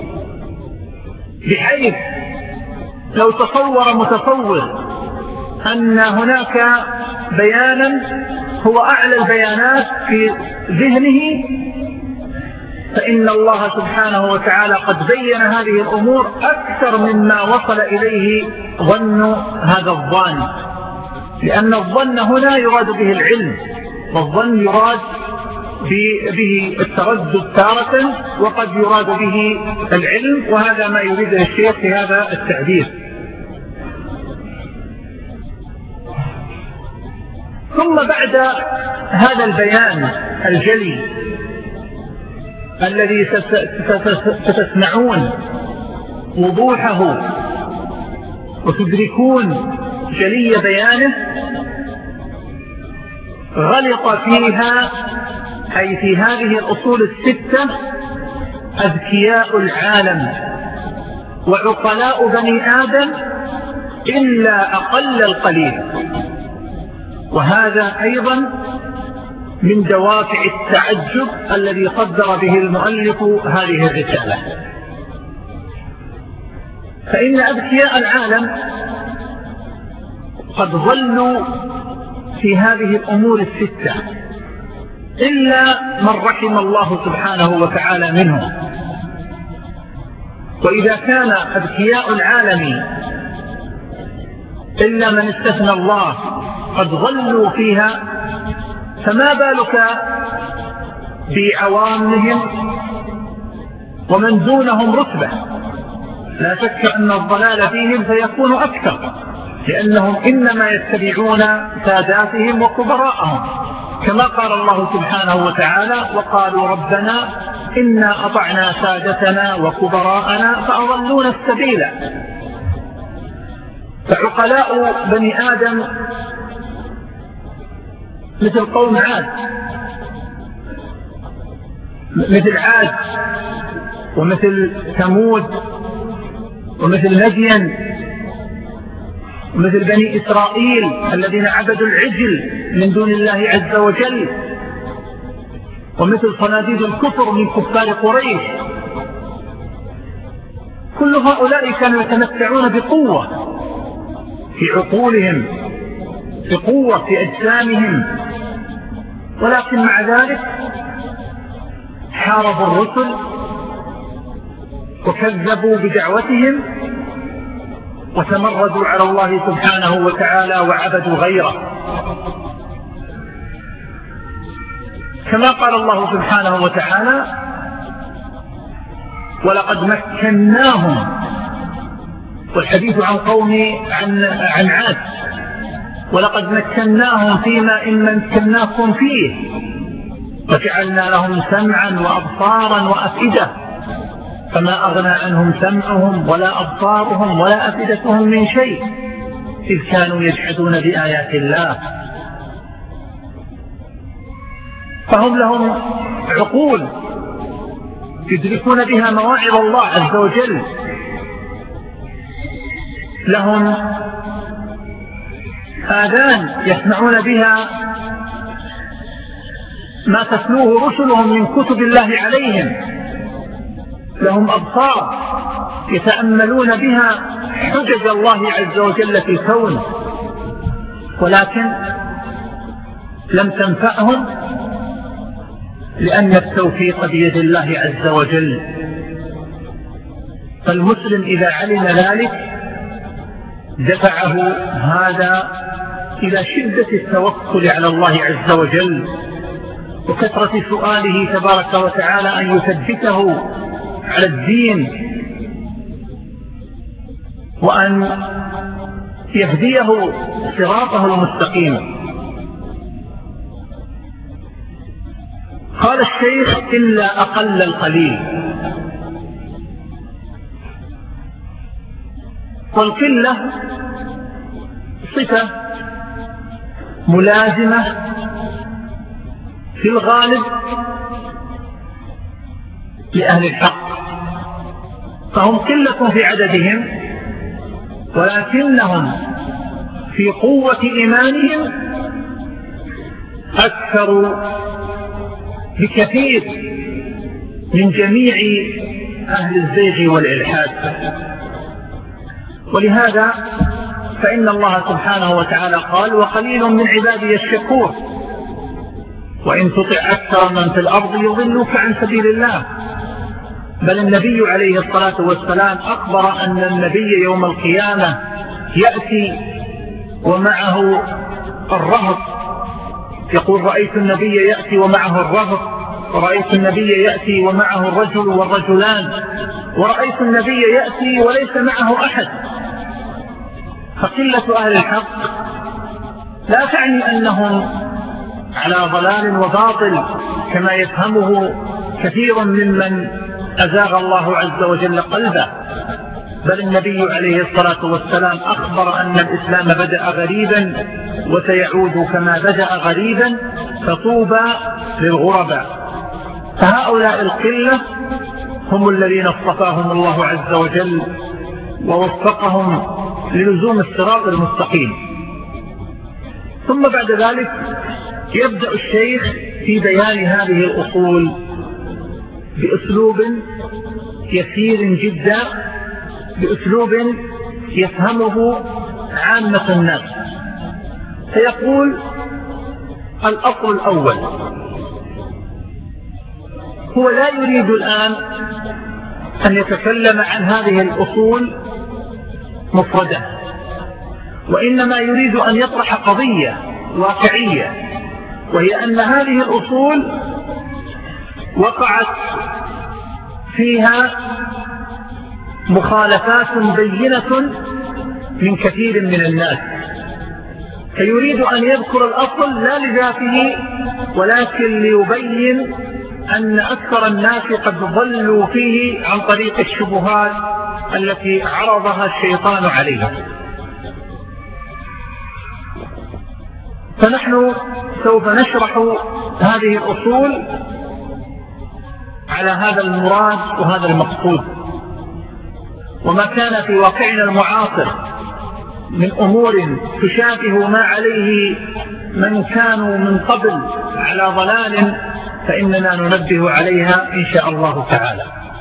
بحيث لو تصور متصور أن هناك بيانا هو أعلى البيانات في ذهنه، فإن الله سبحانه وتعالى قد بين هذه الأمور أكثر مما وصل إليه ظن هذا الظان، لأن الظن هنا يراد به العلم، والظن يراد به التردد تارة وقد يراد به العلم، وهذا ما يريده الشيخ في هذا التعبير. ثم بعد هذا البيان الجلي الذي ستسمعون وضوحه وتدركون جلي بيانه، غلط فيها أي في هذه الأصول الستة أذكياء العالم وعقلاء بني آدم إلا أقل القليل، وهذا أيضا من دوافع التعجب الذي صدر به المؤلف هذه الرسالة. فإن أذكياء العالم قد ظلوا في هذه الأمور الستة إلا من رحم الله سبحانه وتعالى منهم. وإذا كان أذكياء العالم إلا من استثنى الله قد ظلوا فيها، فما بالك بعوامهم ومن دونهم رتبة؟ لا شك أن الضلال فيهم سيكون أكثر، لأنهم إنما يتبعون ساداتهم وكبراءهم، كما قال الله سبحانه وتعالى: وقالوا ربنا إنا أطعنا سادتنا وكبراءنا فأضلونا السبيل. فعقلاء بني آدم مثل قوم عاد، مثل عاد ومثل ثمود ومثل مدين ومثل بني إسرائيل الذين عبدوا العجل من دون الله عز وجل، ومثل صناديد الكفر من كفار قريش. كل هؤلاء كانوا يتمتعون بقوة في عقولهم، بقوة في أجسامهم، ولكن مع ذلك حاربوا الرسل وكذبوا بدعوتهم وتمردوا على الله سبحانه وتعالى وعبدوا غيره، كما قال الله سبحانه وتعالى: ولقد مكناهم. والحديث عن قوم عن, عن عاد: ولقد مكناهم فيما إن مكناكم فيه وجعلنا لهم سمعا وأبصارا وأفئدة فما أغنى عنهم سمعهم ولا أبصارهم ولا أفئدتهم من شيء إذ كانوا يجحدون بآيات الله. فهم لهم عقول يدركون بها مواعظ الله عز وجل، لهم آذان يسمعون بها ما تتلوه رسلهم من كتب الله عليهم، لهم أبصار يتأملون بها حجج الله عز وجل في الكون، ولكن لم تنفعهم لأن التوفيق بيد الله عز وجل. فالمسلم إذا علم ذلك دفعه هذا إلى شدة التوكل على الله عز وجل وكثرة سؤاله تبارك وتعالى أن يثبته على الدين وأن يهديه صراطه المستقيم. قال الشيخ: إلا أقل القليل. والقلة صفة ملازمة في الغالب لأهل الحق، فهم قلة في عددهم ولكنهم في قوة إيمانهم أكثر بكثير من جميع أهل الزيغ والإلحاد. ولهذا فإن الله سبحانه وتعالى قال: وقليل من عبادي الشكور، وإن تطع أكثر من في الأرض يضلوك عن سبيل الله. بل النبي عليه الصلاة والسلام أخبر أن النبي يوم القيامة يأتي ومعه الرهط، يقول: رأيت النبي يأتي ومعه الرهط ورأيت النبي يأتي ومعه الرجل والرجلان، ورأيت النبي يأتي وليس معه أحد. فقلة أهل الحق لا تعني أنهم على ضلال وباطل كما يفهمه كثير ممن أزاغ الله عز وجل قلبه، بل النبي عليه الصلاة والسلام أخبر أن الإسلام بدأ غريبا وسيعود كما بدأ غريبا، فطوبى للغرباء. فهؤلاء القلة هم الذين اصطفاهم الله عز وجل ووفقهم للزوم الصراط المستقيم. ثم بعد ذلك يبدأ الشيخ في بيان هذه الأصول بأسلوب يسير جدا، بأسلوب يفهمه عامة الناس. فيقول: الأصل الأول. هو لا يريد الآن أن يتكلم عن هذه الأصول مفردة، وإنما يريد أن يطرح قضية واقعية، وهي أن هذه الأصول وقعت فيها مخالفات بينة من كثير من الناس، فيريد أن يذكر الأصل لا لذاته ولكن ليبين أن أكثر الناس قد ضلوا فيه عن طريق الشبهات التي عرضها الشيطان عليهم. فنحن سوف نشرح هذه الأصول على هذا المراد وهذا المقصود، وما كان في واقعنا المعاصر من أمور تشابه ما عليه من كانوا من قبل على ضلال فإننا ننبه عليها إن شاء الله تعالى.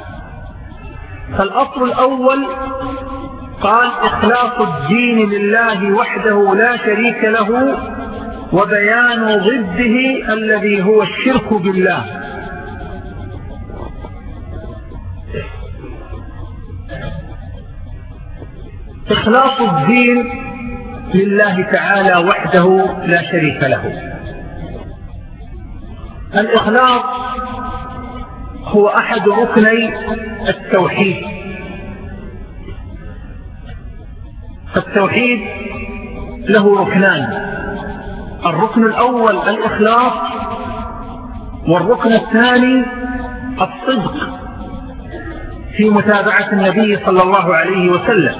فالأصل الأول قال: إخلاص الدين لله وحده لا شريك له، وبيان ضده الذي هو الشرك بالله. إخلاص الدين لله تعالى وحده لا شريك له. الإخلاص هو أحد ركني التوحيد. التوحيد له ركنان: الركن الأول الإخلاص، والركن الثاني الصدق في متابعة النبي صلى الله عليه وسلم.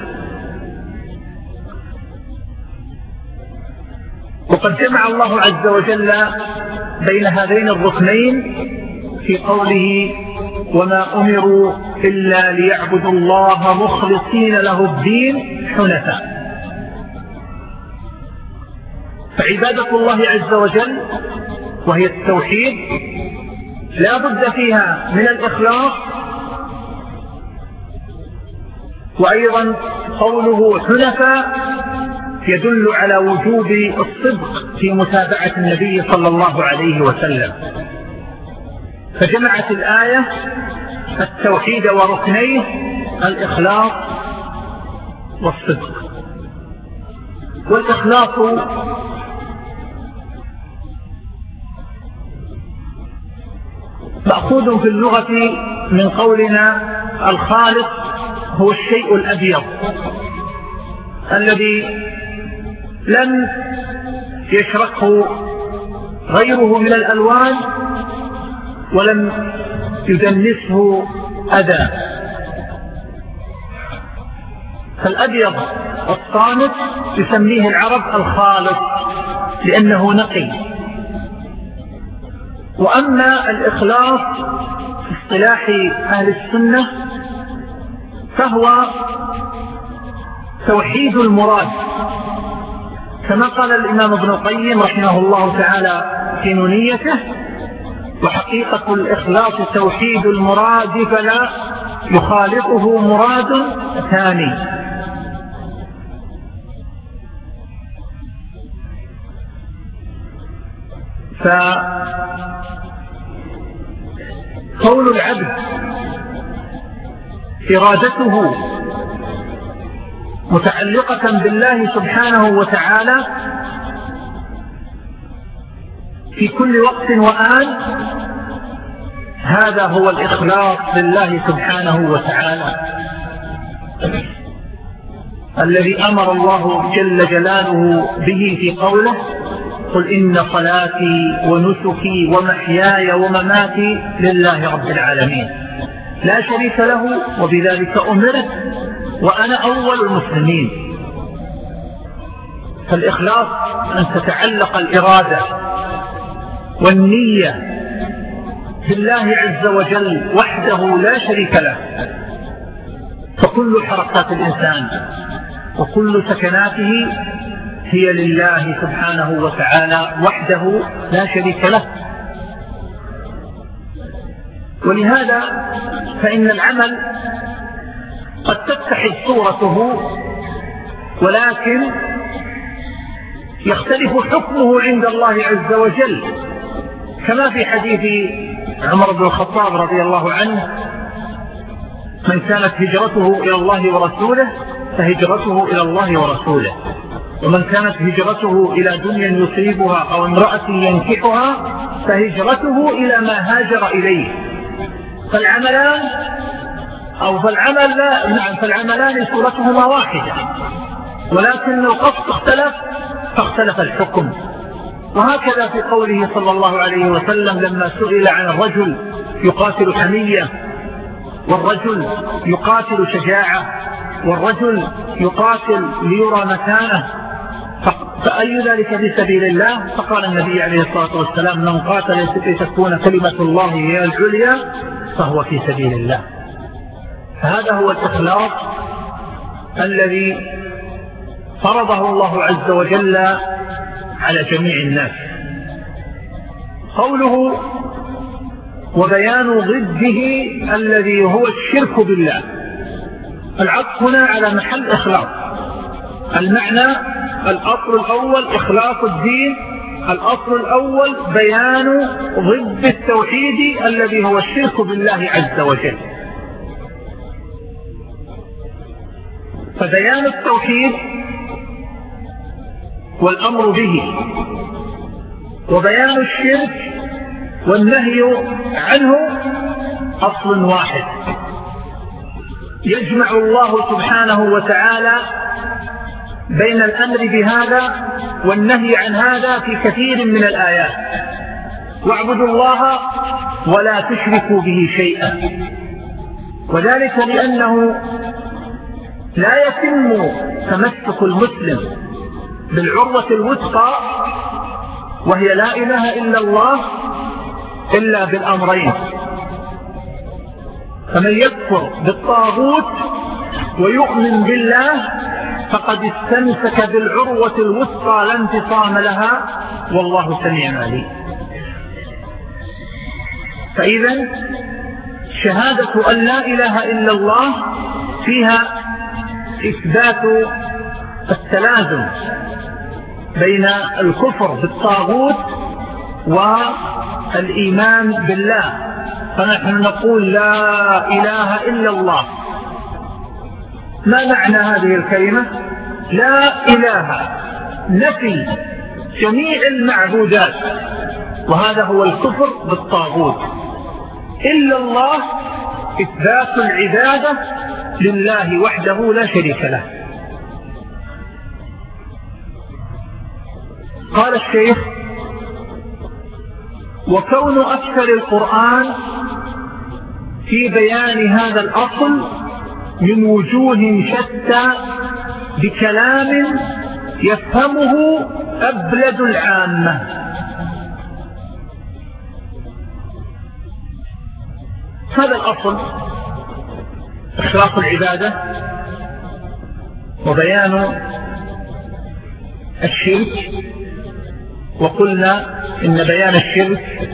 وقد جمع الله عز وجل بين هذين الركنين في قوله: وما أمروا إلا ليعبدوا الله مخلصين له الدين حنفاء. فعبادة الله عز وجل وهي التوحيد لا بد فيها من الإخلاص، وأيضا قوله حنفاء يدل على وجوب الصدق في متابعة النبي صلى الله عليه وسلم. فجمعت الآية التوحيد وركنيه الإخلاص والصدق. والإخلاص مأخوذ في اللغة من قولنا الخالص هو الشيء الأبيض الذي لم يشركه غيره من الألوان ولم يدنسه أذى. فالأبيض الصامت يسميه العرب الخالص لأنه نقي. وأما الإخلاص في اصطلاح أهل السنة فهو توحيد المراد، كما قال الإمام ابن القيم رحمه الله تعالى في نونيته: وحقيقة الإخلاص توحيد المراد فلا يخالطه مراد ثاني. فقول العبد إرادته متعلقة بالله سبحانه وتعالى في كل وقت وآن هذا هو الإخلاص لله سبحانه وتعالى الذي أمر الله جل جلاله به في قوله قل إن صلاتي ونسكي ومحياي ومماتي لله رب العالمين لا شريك له وبذلك أمرت وأنا أول المسلمين. فالإخلاص أن تتعلق الإرادة والنية بالله عز وجل وحده لا شريك له، فكل حركات الإنسان وكل سكناته هي لله سبحانه وتعالى وحده لا شريك له. ولهذا فإن العمل قد تتحد صورته ولكن يختلف حكمه عند الله عز وجل، كما في حديث عمر بن الخطاب رضي الله عنه من كانت هجرته إلى الله ورسوله فهجرته إلى الله ورسوله، ومن كانت هجرته إلى دنيا يصيبها أو امرأة ينكحها فهجرته إلى ما هاجر إليه. فالعملان أو فالعمل لا نعم فالعملان صورتهما واحدة، ولكن القصد اختلف فاختلف الحكم. وهكذا في قوله صلى الله عليه وسلم لما سئل عن الرجل يقاتل حمية والرجل يقاتل شجاعة والرجل يقاتل ليرى مكانه فأي ذلك في سبيل الله؟ فقال النبي عليه الصلاة والسلام من قاتل لتكون كلمة الله هي العليا فهو في سبيل الله. هذا هو الإخلاص الذي فرضه الله عز وجل على جميع الناس. قوله وبيان ضده الذي هو الشرك بالله، العطف هنا على محل إخلاص. المعنى الأصل الأول إخلاص الدين، الأصل الأول بيان ضد التوحيد الذي هو الشرك بالله عز وجل. فبيان التوحيد والأمر به وبيان الشرك والنهي عنه أصل واحد يجمع الله سبحانه وتعالى بين الأمر بهذا والنهي عن هذا في كثير من الآيات. واعبدوا الله ولا تشركوا به شيئا، وذلك لأنه لا يتم تمسك المسلم بالعروة الوثقى وهي لا إله إلا الله إلا بالأمرين. فمن يكفر بالطاغوت ويؤمن بالله فقد استمسك بالعروة الوثقى لا انفصام لها والله سميع عليم. فإذا شهادة أن لا إله إلا الله فيها إثبات التلازم بين الكفر بالطاغوت والإيمان بالله. فنحن نقول لا إله إلا الله. ما معنى هذه الكلمة؟ لا إله نفي جميع المعبودات، وهذا هو الكفر بالطاغوت. إلا الله إثبات العبادة لله وحده لا شريك له. قال الشيخ وكون أكثر القرآن في بيان هذا الأصل من وجوه شتى بكلام يفهمه أبلد العامة. هذا الأصل إخلاص العبادة وبيان الشرك. وقلنا إن بيان الشرك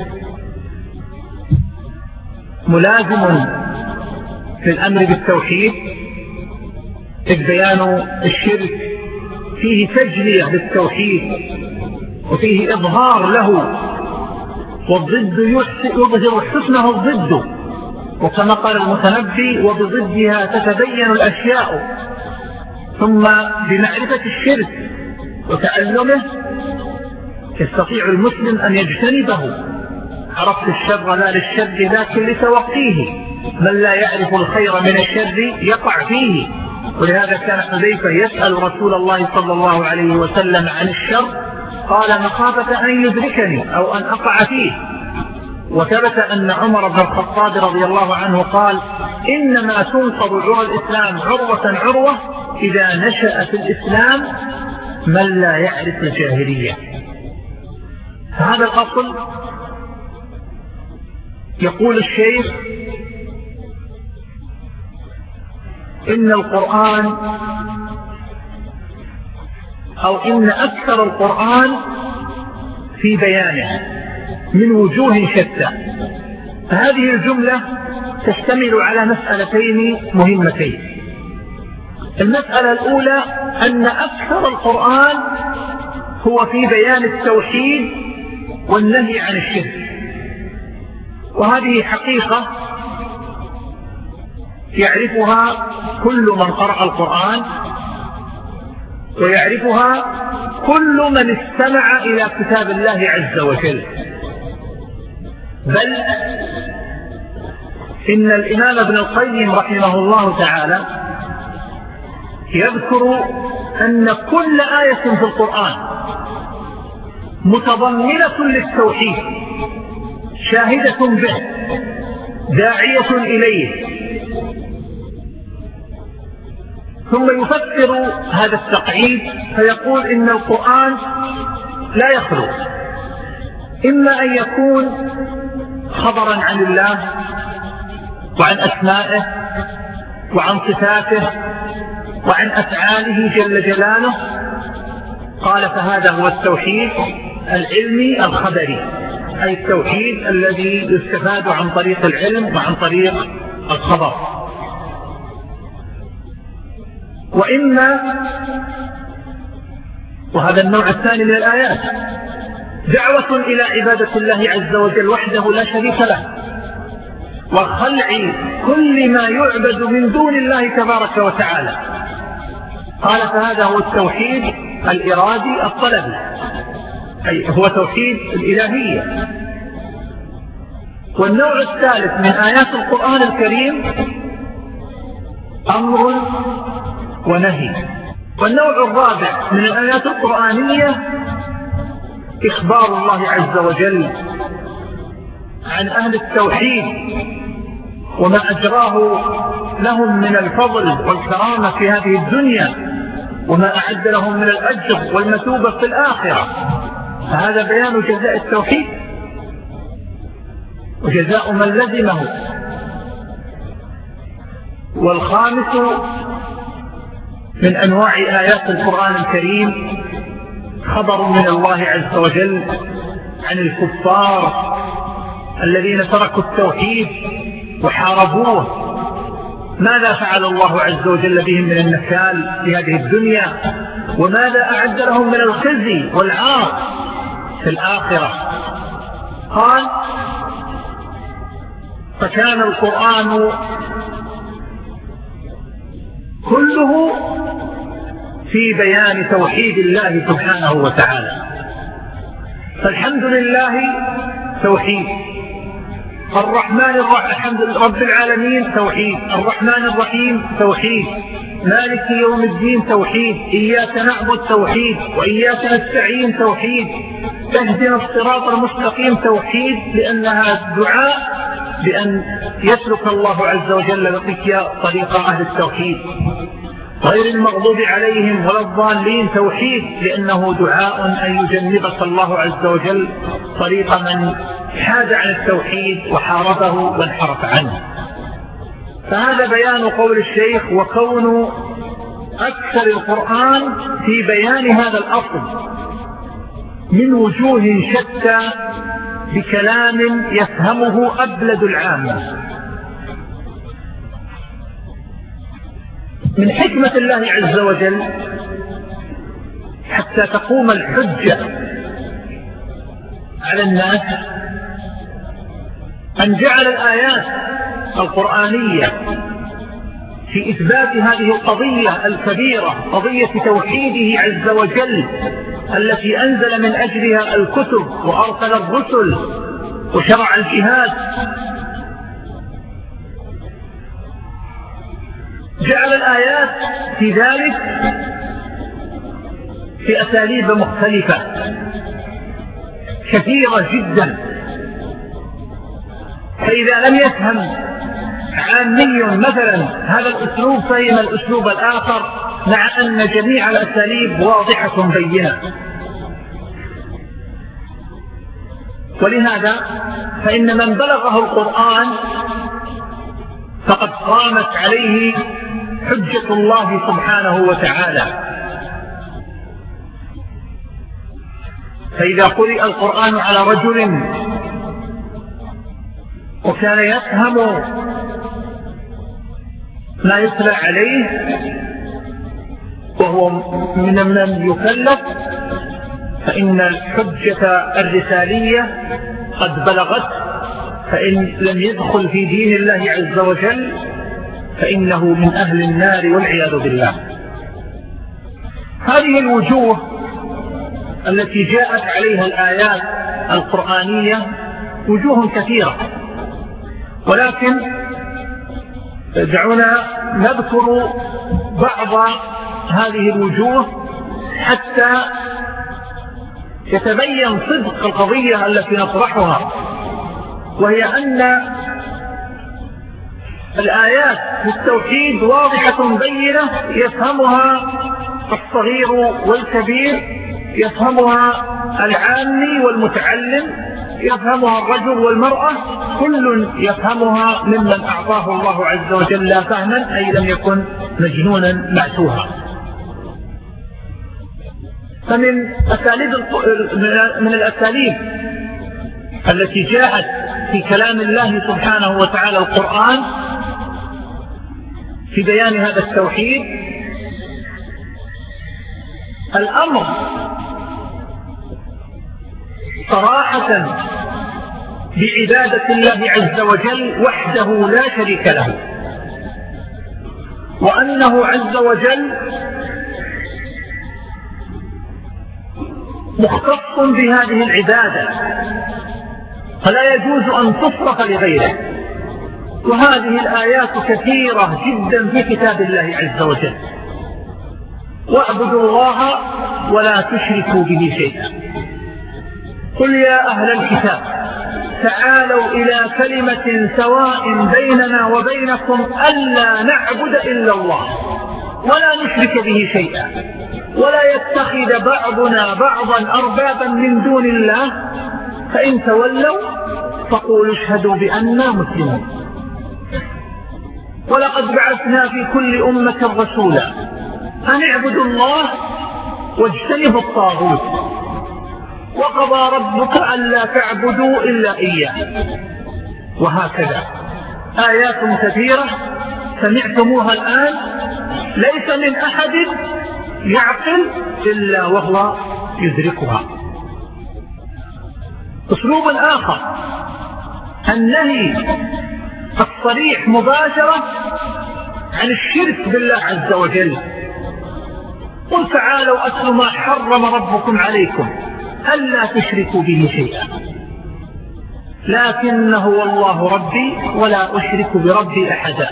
ملازم في الأمر بالتوحيد، إذ بيان الشرك فيه تجلية للتوحيد وفيه إظهار له، والضد يظهر حسنه الضد، وكما قال المتنبي وبضدها تتبين الأشياء. ثم بمعرفة الشرك وتعلمه يستطيع المسلم أن يجتنبه عرفت الشر لا للشر لكن لتوقيه، من لا يعرف الخير من الشر يقع فيه. ولهذا كان حذيفة يسأل رسول الله صلى الله عليه وسلم عن الشر، قال مخافة أن يدركني أو أن أقع فيه. وثبت أن عمر بن الخطاب رضي الله عنه قال إنما تنقض عروة الإسلام عروة عروة إذا نشأ في الإسلام من لا يعرف الجاهلية. هذا الأصل يقول الشيخ إن القرآن أو إن أكثر القرآن في بيانه من وجوه شتى. فهذه الجملة تشتمل على مسألتين مهمتين. المسألة الأولى أن أكثر القرآن هو في بيان التوحيد والنهي عن الشرك، وهذه حقيقة يعرفها كل من قرأ القرآن، ويعرفها كل من استمع إلى كتاب الله عز وجل. بل إن الإمام ابن القيم رحمه الله تعالى يذكر أن كل آية في القرآن متضمنة للتوحيد شاهدة به داعية إليه، ثم يفسر هذا التقعيد فيقول إن القرآن لا يخلو إما أن يكون خبرا عن الله وعن أسمائه وعن صفاته وعن أفعاله جل جلاله، قال فهذا هو التوحيد العلمي الخبري، أي التوحيد الذي يستفاد عن طريق العلم وعن طريق الخبر. وإما، وهذا النوع الثاني من الآيات، دعوة إلى عبادة الله عز وجل وحده لا شريك له، وخلع كل ما يعبد من دون الله تبارك وتعالى، قال فهذا هو التوحيد الإرادي الطلبي، أي هو توحيد الإلهية. والنوع الثالث من آيات القرآن الكريم أمر ونهي. والنوع الرابع من الآيات القرآنية إخبار الله عز وجل عن أهل التوحيد وما أجراه لهم من الفضل والكرامة في هذه الدنيا، وما أعد لهم من الأجر والمثوبة في الآخرة. فهذا بيان جزاء التوحيد وجزاء من لزمه. والخامس من أنواع آيات القرآن الكريم خبر من الله عز وجل عن الكفار الذين تركوا التوحيد وحاربوه، ماذا فعل الله عز وجل بهم من النكال في هذه الدنيا، وماذا أعد لهم من الخزي والعار في الآخرة. قال فكان القرآن كله في بيان توحيد الله سبحانه وتعالى. فالحمد لله توحيد، الرحمن الرحيم الحمد لله رب العالمين توحيد، الرحمن الرحيم توحيد، مالك يوم الدين توحيد، إياك نعبد توحيد، وإياك نستعين توحيد، اهدنا الصراط المستقيم توحيد، لأنها دعاء بأن يسلك الله عز وجل بك طريق أهل التوحيد، غير المغضوب عليهم ولا الضالين توحيد، لأنه دعاء أن يجنبك الله عز وجل طريق من حاد عن التوحيد وحاربه وانحرف عنه. فهذا بيان قول الشيخ وكون أكثر القرآن في بيان هذا الأصل من وجوه شتى بكلام يفهمه أبلد العامة. من حكمة الله عز وجل حتى تقوم الحجة على الناس أن جعل الآيات القرآنية في إثبات هذه القضية الكبيرة، قضية توحيده عز وجل التي أنزل من أجلها الكتب وأرسل الرسل وشرع الجهاد، جعل الآيات في ذلك في أساليب مختلفة كثيرة جدا، فإذا لم يفهم عامي مثلا هذا الأسلوب فهم الأسلوب الآخر، مع أن جميع الأساليب واضحة بينة. ولهذا فإن من بلغه القرآن فقد قامت عليه حجة الله سبحانه وتعالى. فإذا قرئ القرآن على رجل وكان يفهم ما يتلى عليه وهو من من يكلف، فإن الحجة الرسالية قد بلغت، فإن لم يدخل في دين الله عز وجل فإنه من أهل النار والعياذ بالله. هذه الوجوه التي جاءت عليها الآيات القرآنية وجوه كثيرة، ولكن دعونا نذكر بعض هذه الوجوه حتى يتبين صدق القضية التي نطرحها، وهي أن الآيات في التوحيد واضحة بينة يفهمها الصغير والكبير، يفهمها العامي والمتعلم، يفهمها الرجل والمرأة، كل يفهمها ممن أعطاه الله عز وجل فهما، أي لم يكن مجنونا معتوها. فمن أساليب من الأساليب التي جاءت في كلام الله سبحانه وتعالى القرآن في بيان هذا التوحيد الأمر صراحة بعبادة الله عز وجل وحده لا شريك له، وأنه عز وجل مختص بهذه العبادة فلا يجوز أن تصرف لغيره. وهذه الآيات كثيرة جدا في كتاب الله عز وجل: واعبدوا الله ولا تشركوا به شيئا. قل يا أهل الكتاب تعالوا إلى كلمة سواء بيننا وبينكم ألا نعبد إلا الله ولا نشرك به شيئا ولا يتخذ بعضنا بعضا أربابا من دون الله، فإن تولوا فقولوا اشهدوا بأننا مسلمون. ولقد بعثنا في كل أمة رسولا أن اعبدوا الله واجتنبوا الطاغوت وقضى ربك ألا تعبدوا إلا إياه. وهكذا آيات كثيرة سمعتموها الآن ليس من أحد يعقل إلا وهو يدركها. أسلوب آخر النهي الصريح مباشرة عن الشرك بالله عز وجل: قل تعالوا أتل ما حرم ربكم عليكم ألا تشركوا به شيئا لكنه والله ربي ولا أشرك بربي أحدا.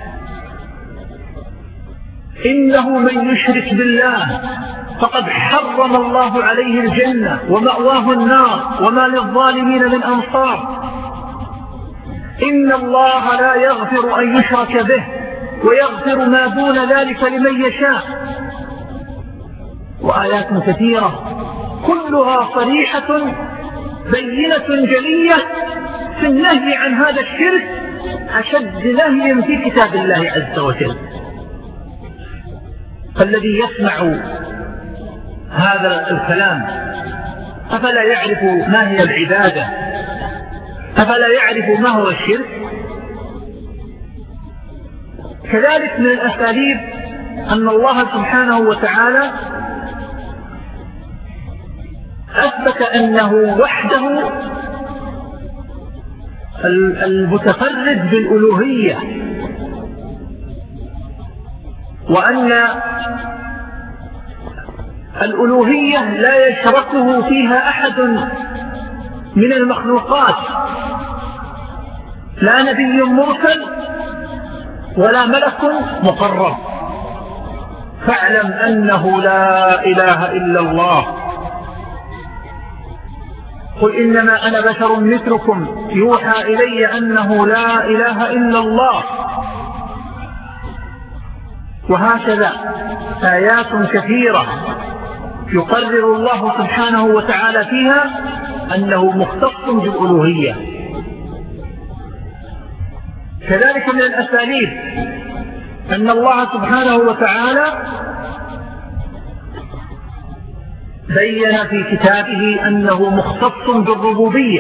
إنه من يشرك بالله فقد حرم الله عليه الجنة ومأواه النار وما للظالمين من أنصار. إن الله لا يغفر أن يشرك به ويغفر ما دون ذلك لمن يشاء. وآيات كثيرة كلها صريحة بينة جلية في النهي عن هذا الشرك أشد نهي في كتاب الله عز وجل. فالذي يسمع هذا الكلام أفلا يعرف ما هي العبادة؟ أفلا يعرف ما هو الشرك؟ كذلك من الأساليب أن الله سبحانه وتعالى أثبت أنه وحده المتفرد بالألوهية، وأن الألوهية لا يشركه فيها أحد من المخلوقات، لا نبي مرسل ولا ملك مقرب. فاعلم أنه لا إله إلا الله. قل إنما أنا بشر مثلكم يوحى إلي أنه لا إله إلا الله. وهكذا آيات كثيرة يقرر الله سبحانه وتعالى فيها أنه مختص بالألوهية. كذلك من الأساليب أن الله سبحانه وتعالى بين في كتابه أنه مختص بالربوبية،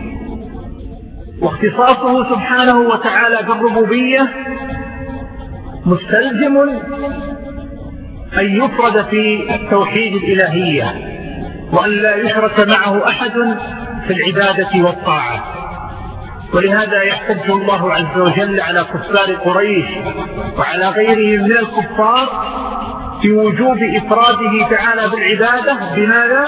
واختصاصه سبحانه وتعالى بالربوبية مستلزم أن يفرد في التوحيد الإلهية، وأن لا يشرك معه أحد في العبادة والطاعة. ولهذا يحتج الله عز وجل على كفار قريش وعلى غيرهم من الكفار في وجوب إفراده تعالى بالعبادة. بماذا؟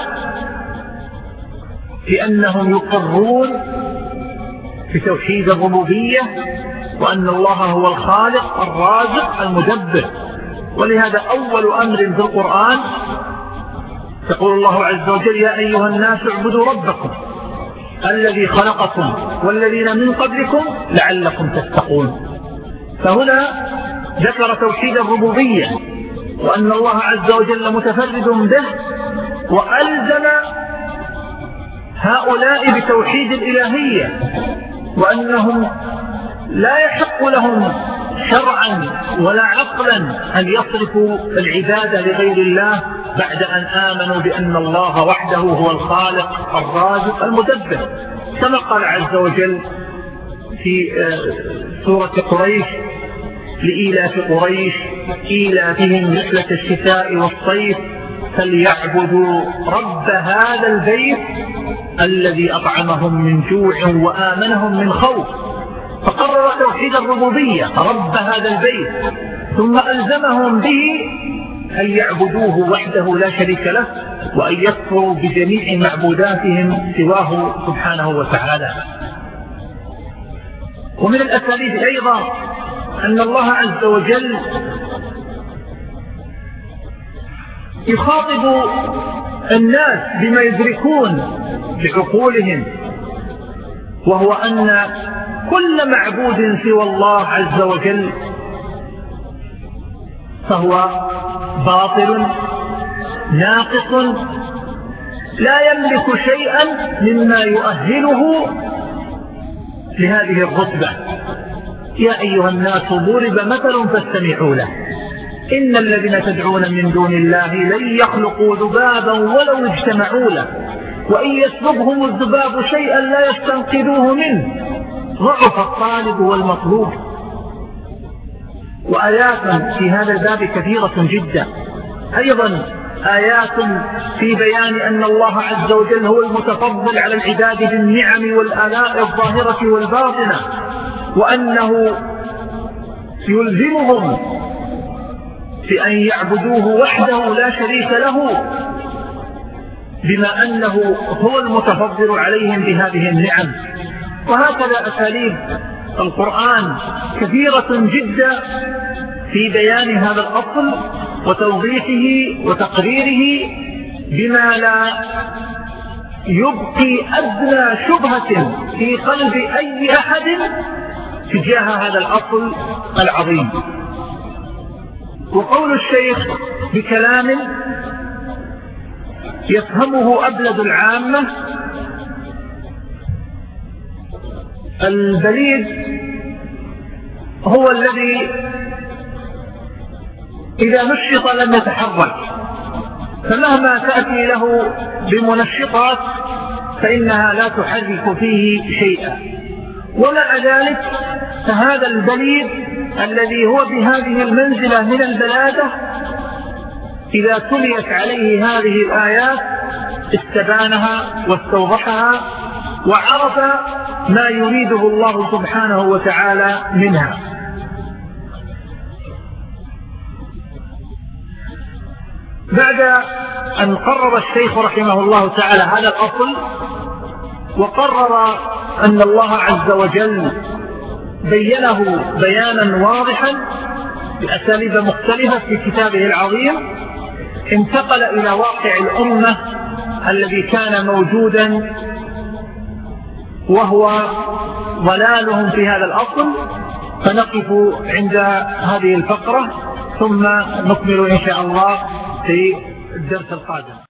لأنهم يقرون بتوحيد الربوبية، وأن الله هو الخالق الرازق المدبر. ولهذا أول أمر في القرآن يقول الله عز وجل: يا أيها الناس اعبدوا ربكم الذي خلقكم والذين من قبلكم لعلكم تتقون. فهنا ذكر توحيد الربوبية وأن الله عز وجل متفرد به، وألزم هؤلاء بتوحيد الإلهية، وأنهم لا يحق لهم شرعا ولا عقلا أن يصرفوا العبادة لغير الله بعد أن آمنوا بأن الله وحده هو الخالق الرازق المدبر، كما قال عز وجل في سورة قريش: لإيلاف قريش إيلافهم رحلة الشتاء والصيف فليعبدوا رب هذا البيت الذي أطعمهم من جوع وآمنهم من خوف. فقرر توحيد الربوبية رب هذا البيت، ثم ألزمهم به أن يعبدوه وحده لا شريك له، وأن يكفروا بجميع معبوداتهم سواه سبحانه وتعالى. ومن الأساليب أيضا أن الله عز وجل يخاطب الناس بما يدركون بعقولهم، وهو أن كل معبود سوى الله عز وجل فهو باطل ناقص لا يملك شيئا مما يؤهله لهذه الرتبة. يا أيها الناس ضرب مثل فاستمعوا له إن الذين تدعون من دون الله لن يخلقوا ذبابا ولو اجتمعوا له وإن يسلبهم الذباب شيئا لا يستنقذوه منه ضعف الطالب والمطلوب. وآيات في هذا الباب كثيرة جدا. أيضا آيات في بيان أن الله عز وجل هو المتفضل على العباد بالنعم والآلاء الظاهرة والباطنة، وأنه يلزمهم بأن يعبدوه وحده لا شريك له، بما أنه هو المتفضل عليهم بهذه النعم. وهكذا أساليب القرآن كثيرة جدا في بيان هذا الأصل وتوضيحه وتقريره بما لا يبقي أدنى شبهة في قلب أي أحد تجاه هذا الأصل العظيم. وقول الشيخ بكلام يفهمه أبلد العامة: البليد هو الذي إذا نشط لم يتحرك، فمهما تأتي له بمنشطات فإنها لا تحرك فيه شيئا. ومع ذلك فهذا البليد الذي هو بهذه المنزلة من البلادة إذا تليت عليه هذه الآيات استبانها واستوضحها وعرف ما يريده الله سبحانه وتعالى منها. بعد أن قرر الشيخ رحمه الله تعالى هذا الأصل وقرر أن الله عز وجل بينه بيانا واضحا بأساليب مختلفة في كتابه العظيم، انتقل إلى واقع الأمة الذي كان موجودا وهو ضلالهم في هذا الأصل. فنقف عند هذه الفقرة ثم نكمل إن شاء الله في الدرس القادم.